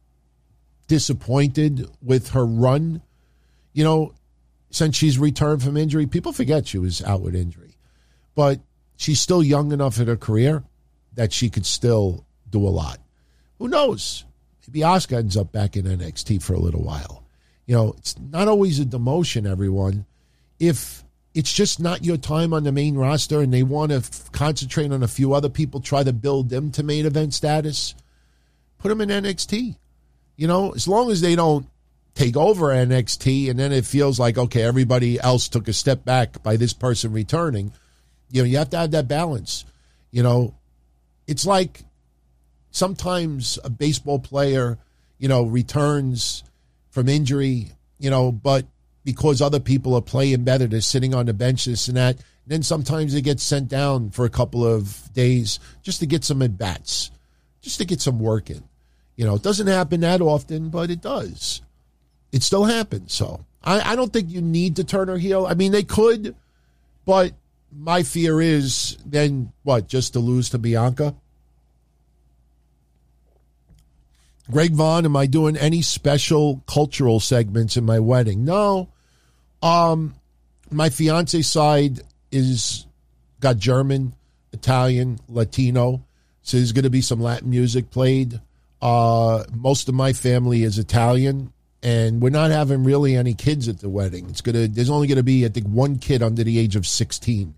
disappointed with her run. You know, since she's returned from injury, people forget she was out with injury. But she's still young enough in her career that she could still do a lot. Who knows? Maybe Asuka ends up back in N X T for a little while. You know, it's not always a demotion, everyone. If it's just not your time on the main roster and they want to f- concentrate on a few other people, try to build them to main event status, put them in N X T. You know, as long as they don't take over N X T and then it feels like, okay, everybody else took a step back by this person returning. You know, you have to have that balance. You know, it's like sometimes a baseball player, you know, returns from injury, you know, but because other people are playing better, they're sitting on the bench, this and that. And then sometimes they get sent down for a couple of days just to get some at-bats, just to get some work in. You know, it doesn't happen that often, but it does. It still happens. So I, I don't think you need to turn her heel. I mean, they could, but my fear is then what, just to lose to Bianca? Greg Vaughn, am I doing any special cultural segments in my wedding? No. Um, my fiance side is got German, Italian, Latino. So there's going to be some Latin music played. Uh, most of my family is Italian, and we're not having really any kids at the wedding. It's gonna. There's only going to be, I think, one kid under the age of sixteen,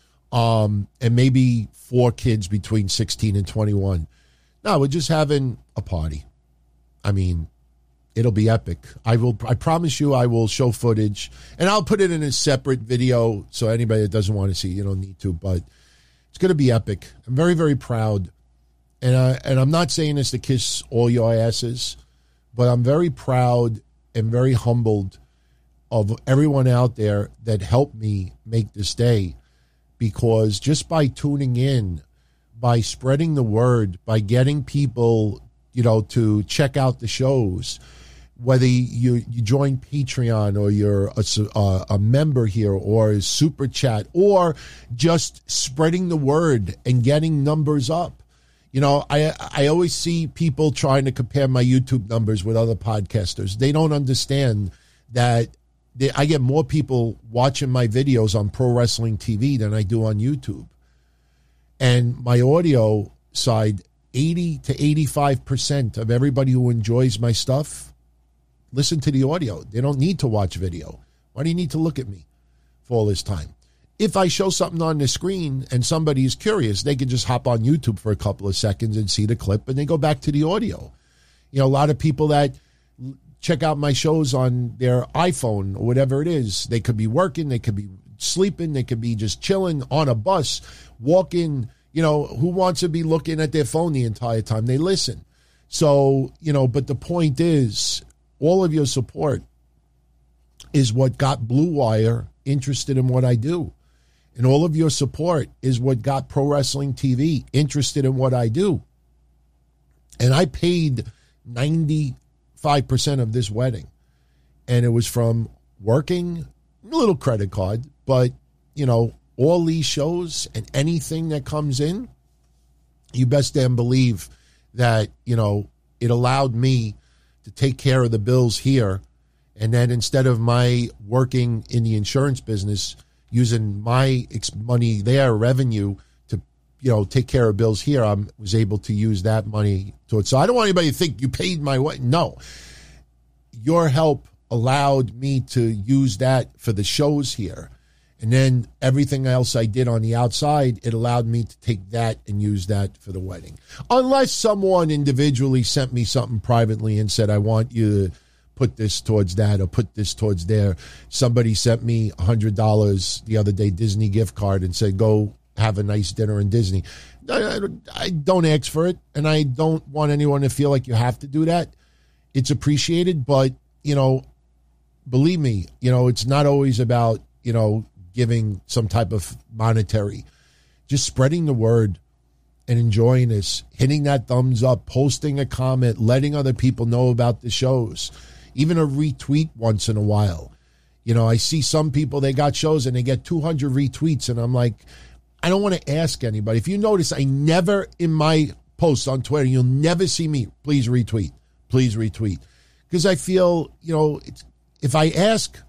um, and maybe four kids between sixteen and twenty-one. No, we're just having a party. I mean, it'll be epic. I will. I promise you, I will show footage, and I'll put it in a separate video so anybody that doesn't want to see, you don't need to. But it's going to be epic. I'm very, very proud, and I, and I'm not saying this to kiss all your asses, but I'm very proud and very humbled of everyone out there that helped me make this day, because just by tuning in, by spreading the word, by getting people, you know, to check out the shows, whether you, you join Patreon or you're a, a, a member here or a Super Chat, or just spreading the word and getting numbers up. You know, I I always see people trying to compare my YouTube numbers with other podcasters. They don't understand that they, I get more people watching my videos on Pro Wrestling T V than I do on YouTube. And my audio side, eighty to eighty-five percent of everybody who enjoys my stuff listen to the audio. They don't need to watch video. Why do you need to look at me for all this time? If I show something on the screen and somebody is curious, they can just hop on YouTube for a couple of seconds and see the clip, and then go back to the audio. You know, a lot of people that check out my shows on their iPhone or whatever it is, they could be working, they could be sleeping, they could be just chilling on a bus, walking. You know, who wants to be looking at their phone the entire time? They listen. So, you know, but the point is, all of your support is what got Blue Wire interested in what I do. And all of your support is what got Pro Wrestling T V interested in what I do. And I paid ninety-five percent of this wedding. And it was from working, a little credit card, but, you know, all these shows and anything that comes in, you best damn believe that, you know, it allowed me to take care of the bills here. And then instead of my working in the insurance business, using my money there, revenue, to, you know, take care of bills here, I was able to use that money to it. So I don't want anybody to think you paid my way. No. Your help allowed me to use that for the shows here. And then everything else I did on the outside, it allowed me to take that and use that for the wedding. Unless someone individually sent me something privately and said, I want you to put this towards that or put this towards there. Somebody sent me one hundred dollars the other day, Disney gift card, and said, go have a nice dinner in Disney. I, I don't ask for it, and I don't want anyone to feel like you have to do that. It's appreciated, but, you know, believe me, you know, it's not always about, you know, giving some type of monetary. Just spreading the word and enjoying this, hitting that thumbs up, posting a comment, letting other people know about the shows, even a retweet once in a while. You know, I see some people, they got shows and they get two hundred retweets, and I'm like, I don't want to ask anybody. If you notice, I never, in my posts on Twitter, you'll never see me, please retweet, please retweet. Because I feel, you know, it's, if I ask,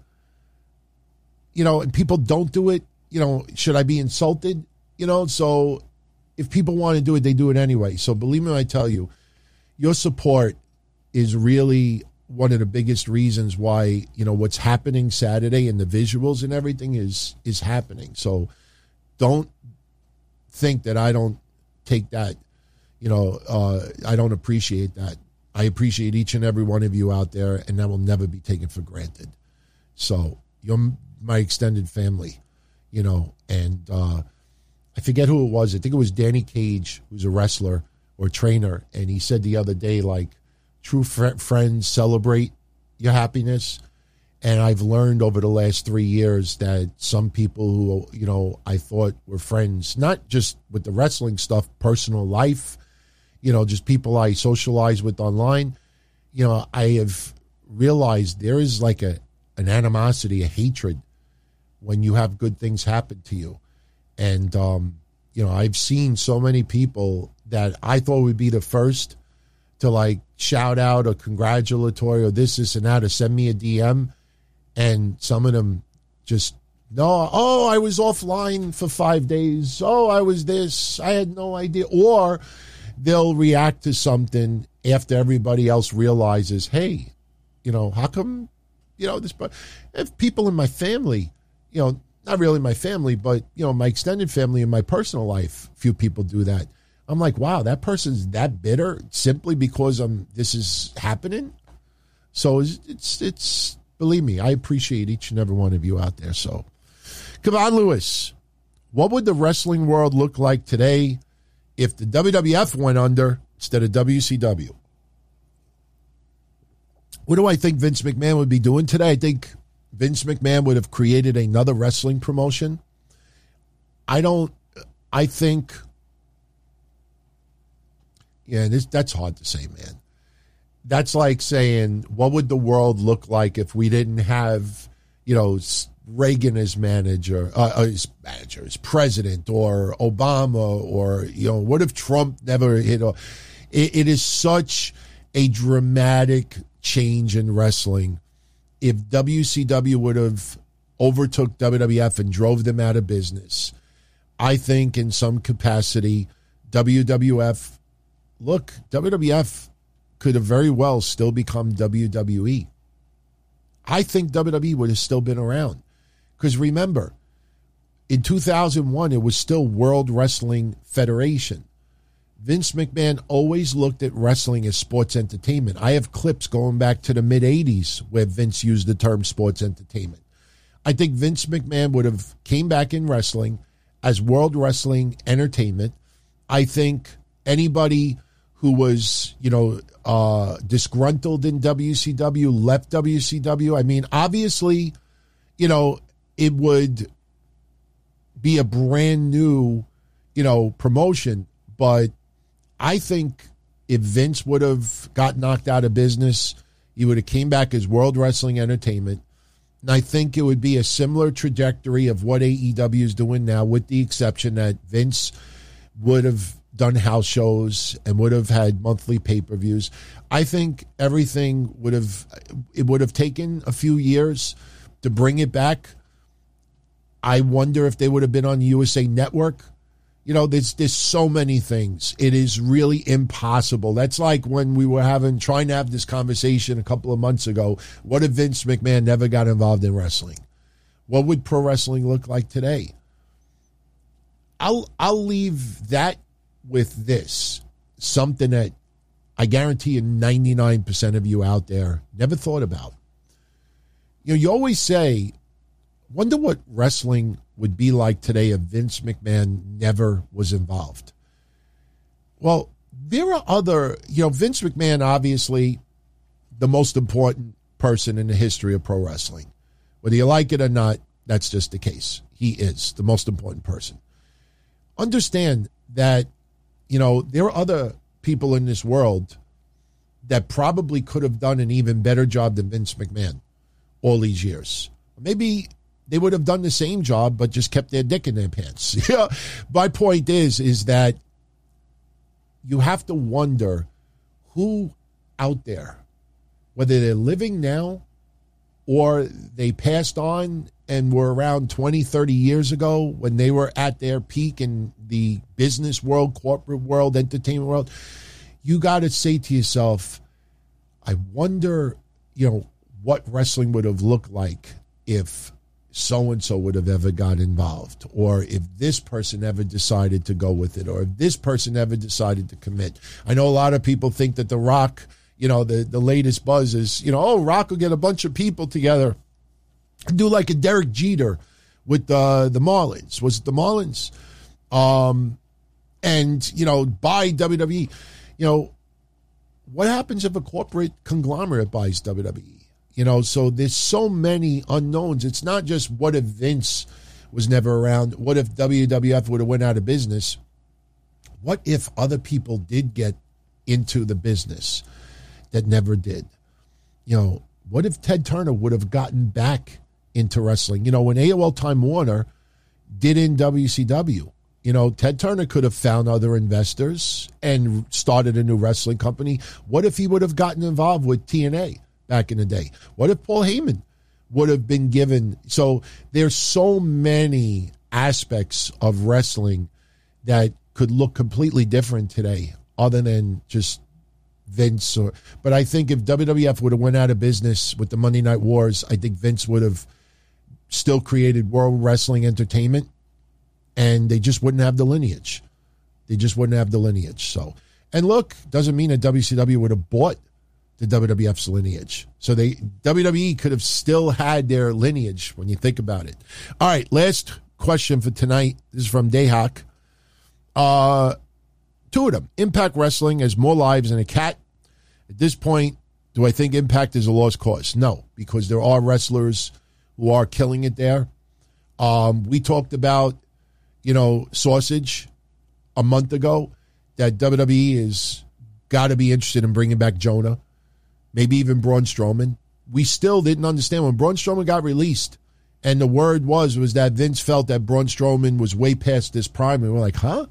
you know, and people don't do it, you know, should I be insulted? You know, so if people want to do it, they do it anyway. So believe me when I tell you, your support is really one of the biggest reasons why, you know, what's happening Saturday and the visuals and everything is is happening. So don't think that I don't take that, you know, uh, I don't appreciate that. I appreciate each and every one of you out there, and that will never be taken for granted. So you're my extended family, you know, and uh, I forget who it was. I think it was Danny Cage, who's a wrestler or trainer, and he said the other day, like, true fr- friends celebrate your happiness. And I've learned over the last three years that some people who, you know, I thought were friends, not just with the wrestling stuff, personal life, you know, just people I socialize with online, you know, I have realized there is like a an animosity, a hatred when you have good things happen to you. And, um, you know, I've seen so many people that I thought would be the first to like shout out or congratulatory or this, this, and that, or send me a D M. And some of them just, no, oh, I was offline for five days. Oh, I was this. I had no idea. Or they'll react to something after everybody else realizes, hey, you know, how come, you know, this, but if people in my family, you know, not really my family, but, you know, my extended family in my personal life, few people do that. I'm like, wow, that person's that bitter simply because I'm, this is happening. So it's, it's, it's, believe me, I appreciate each and every one of you out there. So come on, Lewis, what would the wrestling world look like today if the W W F went under instead of W C W? What do I think Vince McMahon would be doing today? I think Vince McMahon would have created another wrestling promotion. I don't, I think, yeah, this, that's hard to say, man. That's like saying, what would the world look like if we didn't have, you know, Reagan as manager, uh, as manager, as president, or Obama, or, you know, what if Trump never hit? It, it is such a dramatic change in wrestling. If W C W would have overtook W W F and drove them out of business, I think in some capacity, W W F, look, W W F could have very well still become W W E. I think W W E would have still been around. Because remember, in two thousand one, it was still World Wrestling Federation. Vince McMahon always looked at wrestling as sports entertainment. I have clips going back to the mid-eighties where Vince used the term sports entertainment. I think Vince McMahon would have came back in wrestling as World Wrestling Entertainment. I think anybody who was, you know, uh, disgruntled in W C W left W C W. I mean, obviously, you know, it would be a brand new, you know, promotion, but I think if Vince would have got knocked out of business, he would have came back as World Wrestling Entertainment. And I think it would be a similar trajectory of what A E W is doing now, with the exception that Vince would have done house shows and would have had monthly pay-per-views. I think everything would have, it would have taken a few years to bring it back. I wonder if they would have been on U S A Network. You know, there's there's so many things. It is really impossible. That's like when we were having trying to have this conversation a couple of months ago. What if Vince McMahon never got involved in wrestling? What would pro wrestling look like today? I'll I'll leave that with this. Something that I guarantee you ninety-nine percent of you out there never thought about. You know, you always say, wonder what wrestling would be like today if Vince McMahon never was involved. Well, there are other, you know, Vince McMahon, obviously the most important person in the history of pro wrestling. Whether you like it or not, that's just the case. He is the most important person. Understand that, you know, there are other people in this world that probably could have done an even better job than Vince McMahon all these years. Maybe they would have done the same job, but just kept their dick in their pants. Yeah. My point is, is that you have to wonder who out there, whether they're living now or they passed on and were around twenty, thirty years ago when they were at their peak in the business world, corporate world, entertainment world. You got to say to yourself, I wonder, you know, what wrestling would have looked like if so-and-so would have ever got involved, or if this person ever decided to go with it, or if this person ever decided to commit. I know a lot of people think that The Rock, you know, the, the latest buzz is, you know, oh, Rock will get a bunch of people together and do like a Derek Jeter with uh, the Marlins. Was it the Marlins? Um, and, you know, buy W W E. You know, what happens if a corporate conglomerate buys W W E? You know, so there's so many unknowns. It's not just what if Vince was never around. What if W W F would have went out of business? What if other people did get into the business that never did? You know, what if Ted Turner would have gotten back into wrestling? You know, when A O L Time Warner did in W C W, you know, Ted Turner could have found other investors and started a new wrestling company. What if he would have gotten involved with T N A back in the day? What if Paul Heyman would have been given? So there's so many aspects of wrestling that could look completely different today other than just Vince. Or, but I think if W W F would have went out of business with the Monday Night Wars, I think Vince would have still created World Wrestling Entertainment, and they just wouldn't have the lineage. They just wouldn't have the lineage. So, and look, doesn't mean that W C W would have bought the W W F's lineage. So they W W E could have still had their lineage when you think about it. All right, last question for tonight. This is from Dayhawk. Uh, two of them. Impact Wrestling has more lives than a cat. At this point, do I think Impact is a lost cause? No, because there are wrestlers who are killing it there. Um, we talked about, you know, Sausage a month ago, that W W E has got to be interested in bringing back Jonah, maybe even Braun Strowman. We still didn't understand when Braun Strowman got released, and the word was was that Vince felt that Braun Strowman was way past his prime, and we're like, huh?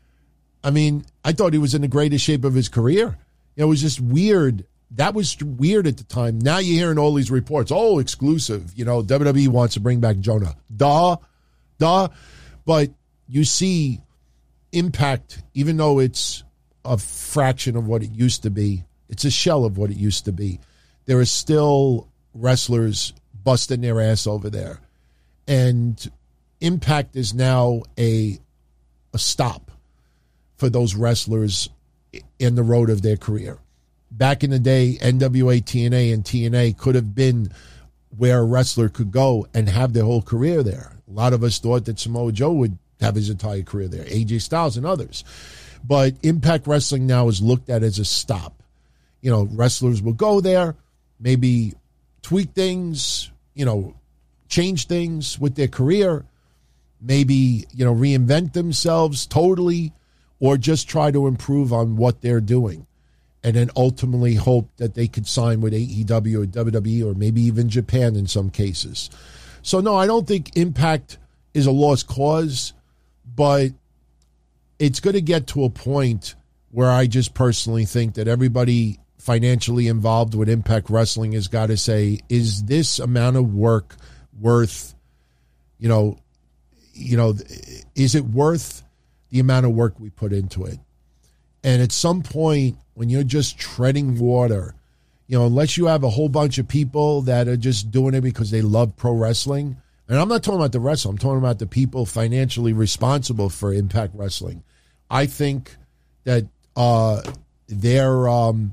I mean, I thought he was in the greatest shape of his career. It was just weird. That was weird at the time. Now you're hearing all these reports. Oh, exclusive. You know, W W E wants to bring back Jonah. Duh. Duh. But you see Impact, even though it's a fraction of what it used to be, it's a shell of what it used to be. There are still wrestlers busting their ass over there. And Impact is now a, a stop for those wrestlers in the road of their career. Back in the day, N W A, T N A, and T N A could have been where a wrestler could go and have their whole career there. A lot of us thought that Samoa Joe would have his entire career there, A J Styles and others. But Impact Wrestling now is looked at as a stop. You know, wrestlers will go there, maybe tweak things, you know, change things with their career, maybe, you know, reinvent themselves totally, or just try to improve on what they're doing. And then ultimately hope that they could sign with A E W or W W E or maybe even Japan in some cases. So, no, I don't think Impact is a lost cause, but it's going to get to a point where I just personally think that everybody financially involved with Impact Wrestling has got to say, is this amount of work worth, you know, you know, is it worth the amount of work we put into it? And at some point, when you're just treading water, you know, unless you have a whole bunch of people that are just doing it because they love pro wrestling, and I'm not talking about the wrestler, I'm talking about the people financially responsible for Impact Wrestling. I think that uh, their um,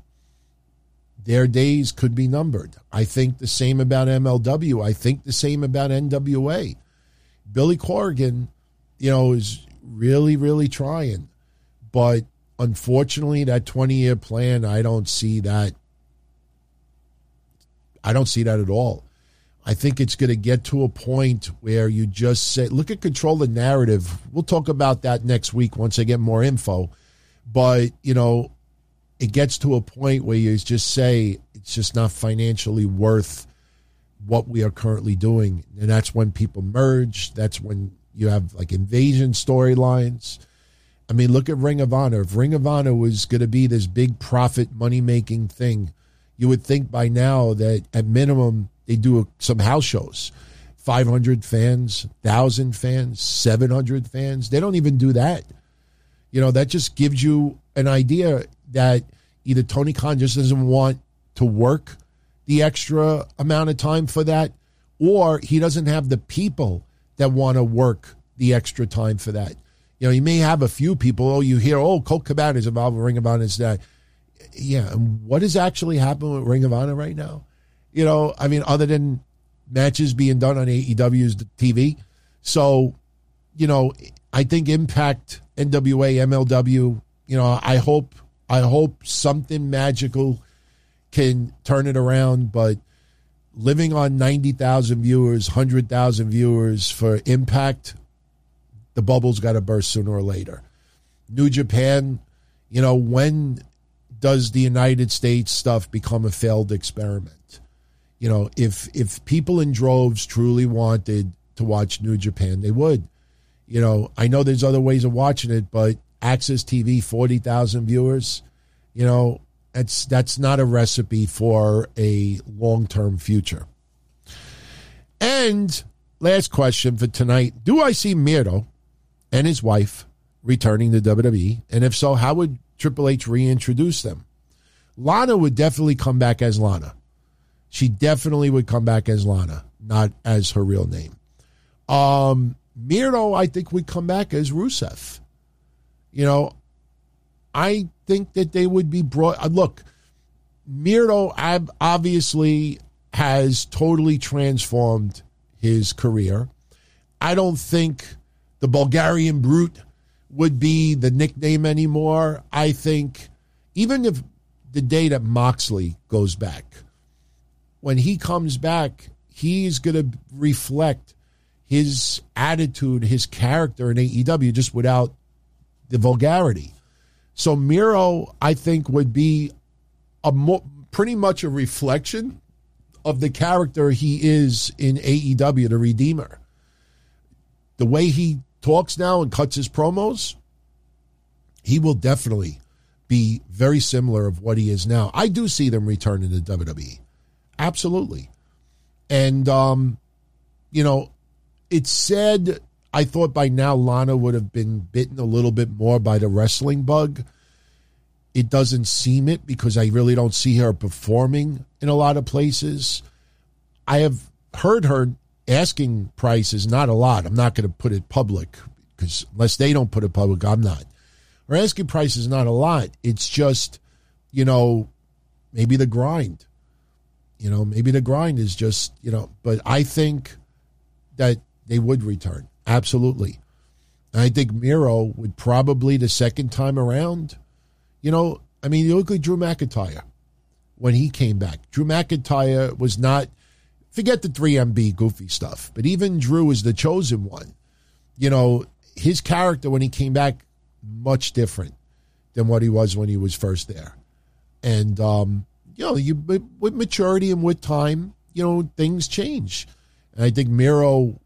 their days could be numbered. I think the same about M L W. I think the same about N W A. Billy Corrigan, you know, is really, really trying. But unfortunately, that twenty-year plan, I don't see that. I don't see that at all. I think it's going to get to a point where you just say, look at Control the Narrative. We'll talk about that next week once I get more info. But, you know, it gets to a point where you just say it's just not financially worth what we are currently doing. And that's when people merge. That's when you have like invasion storylines. I mean, look at Ring of Honor. If Ring of Honor was going to be this big profit money-making thing, you would think by now that at minimum they do some house shows. five hundred fans, one thousand fans, seven hundred fans. They don't even do that. You know, that just gives you an idea that either Tony Khan just doesn't want to work the extra amount of time for that, or he doesn't have the people that want to work the extra time for that. You know, you may have a few people, oh, you hear, oh, Colt Cabana is involved with Ring of Honor. Is that, yeah, and what is actually happening with Ring of Honor right now? You know, I mean, other than matches being done on A E W's T V. So, you know, I think Impact, N W A, M L W, you know, I hope, I hope something magical can turn it around, but living on ninety thousand viewers, one hundred thousand viewers for Impact, the bubble's got to burst sooner or later. New Japan, you know, when does the United States stuff become a failed experiment? You know, if if people in droves truly wanted to watch New Japan, they would. You know, I know there's other ways of watching it, but Access T V, forty thousand viewers, you know, that's that's not a recipe for a long-term future. And last question for tonight, do I see Miro and his wife returning to W W E? And if so, how would Triple H reintroduce them? Lana would definitely come back as Lana. She definitely would come back as Lana, not as her real name. Um, Miro, I think, would come back as Rusev. You know, I think that they would be brought. Look, Miro obviously has totally transformed his career. I don't think the Bulgarian Brute would be the nickname anymore. I think even if the day that Moxley goes back, when he comes back, he's going to reflect his attitude, his character in A E W, just without the vulgarity. So Miro, I think, would be a mo- pretty much a reflection of the character he is in A E W, the Redeemer. The way he talks now and cuts his promos, he will definitely be very similar of what he is now. I do see them returning to W W E. Absolutely. And, um, you know, it's said, I thought by now Lana would have been bitten a little bit more by the wrestling bug. It doesn't seem it because I really don't see her performing in a lot of places. I have heard her asking prices, not a lot. I'm not going to put it public because unless they don't put it public, I'm not. Her asking price is not a lot. It's just, you know, maybe the grind. You know, maybe the grind is just, you know, but I think that they would return. Absolutely. And I think Miro would probably the second time around, you know, I mean, you look at Drew McIntyre when he came back. Drew McIntyre was not, forget the three M B goofy stuff, but even Drew is the chosen one. You know, his character when he came back, much different than what he was when he was first there. And, um, you know, you with maturity and with time, you know, things change. And I think Miro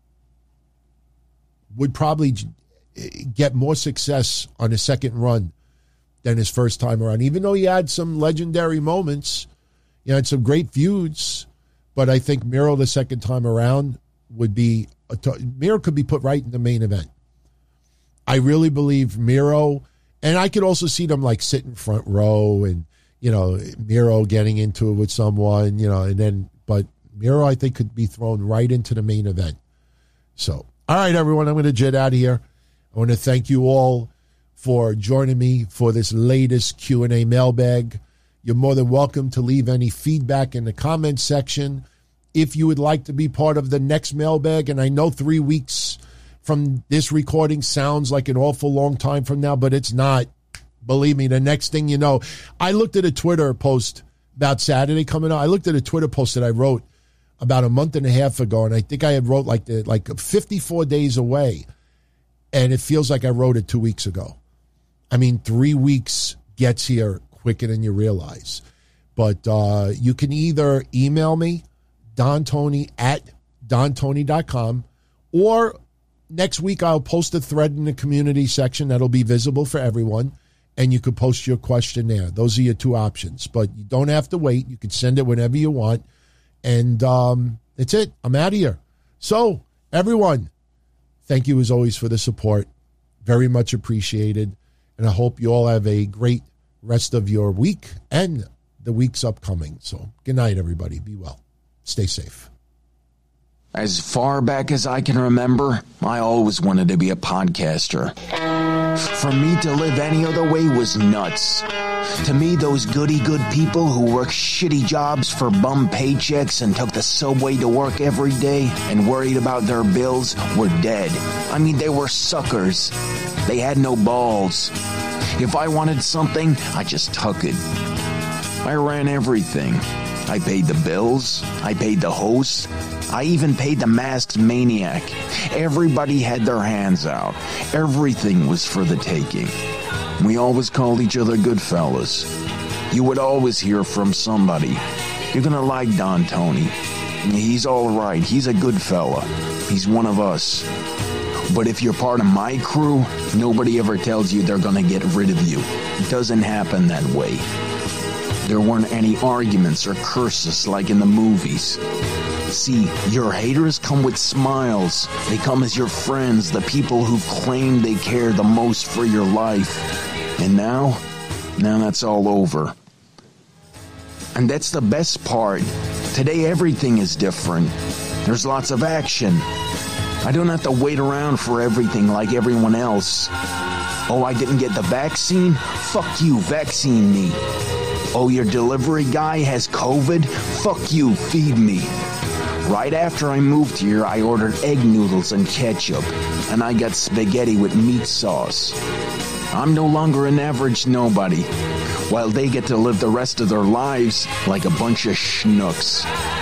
would probably get more success on his second run than his first time around. Even though he had some legendary moments, he had some great feuds, but I think Miro the second time around would be, a t- Miro could be put right in the main event. I really believe Miro, and I could also see them like sitting front row and, you know, Miro getting into it with someone, you know, and then, but Miro, I think, could be thrown right into the main event. So, all right, everyone, I'm going to jet out of here. I want to thank you all for joining me for this latest Q and A mailbag. You're more than welcome to leave any feedback in the comments section. If you would like to be part of the next mailbag, and I know three weeks from this recording sounds like an awful long time from now, but it's not. Believe me, the next thing you know, I looked at a Twitter post about Saturday coming out. I looked at a Twitter post that I wrote about a month and a half ago, and I think I had wrote like the like fifty-four days away, and it feels like I wrote it two weeks ago. I mean, three weeks gets here quicker than you realize. But uh, you can either email me, Don Tony at don tony dot com, or next week I'll post a thread in the community section that'll be visible for everyone, and you could post your question there. Those are your two options. But you don't have to wait. You can send it whenever you want. And um, that's it. I'm out of here. So, everyone, thank you as always for the support. Very much appreciated. And I hope you all have a great rest of your week and the weeks upcoming. So, good night, everybody. Be well. Stay safe. As far back as I can remember, I always wanted to be a podcaster. For me to live any other way was nuts. To me, those goody-good people who worked shitty jobs for bum paychecks and took the subway to work every day and worried about their bills were dead. I mean, they were suckers. They had no balls. If I wanted something, I just took it. I ran everything. I paid the bills. I paid the host. I even paid the masked maniac. Everybody had their hands out. Everything was for the taking. We always called each other good fellas. You would always hear from somebody. You're gonna like Don Tony. He's all right. He's a good fella. He's one of us. But if you're part of my crew, nobody ever tells you they're gonna get rid of you. It doesn't happen that way. There weren't any arguments or curses like in the movies. See, your haters come with smiles. They come as your friends, the people who claim they care the most for your life. And now, now that's all over. And that's the best part. Today everything is different. There's lots of action. I don't have to wait around for everything like everyone else. Oh, I didn't get the vaccine? Fuck you, vaccine me. Oh, your delivery guy has COVID? Fuck you, feed me. Right after I moved here, I ordered egg noodles and ketchup, and I got spaghetti with meat sauce. I'm no longer an average nobody, while they get to live the rest of their lives like a bunch of schnooks.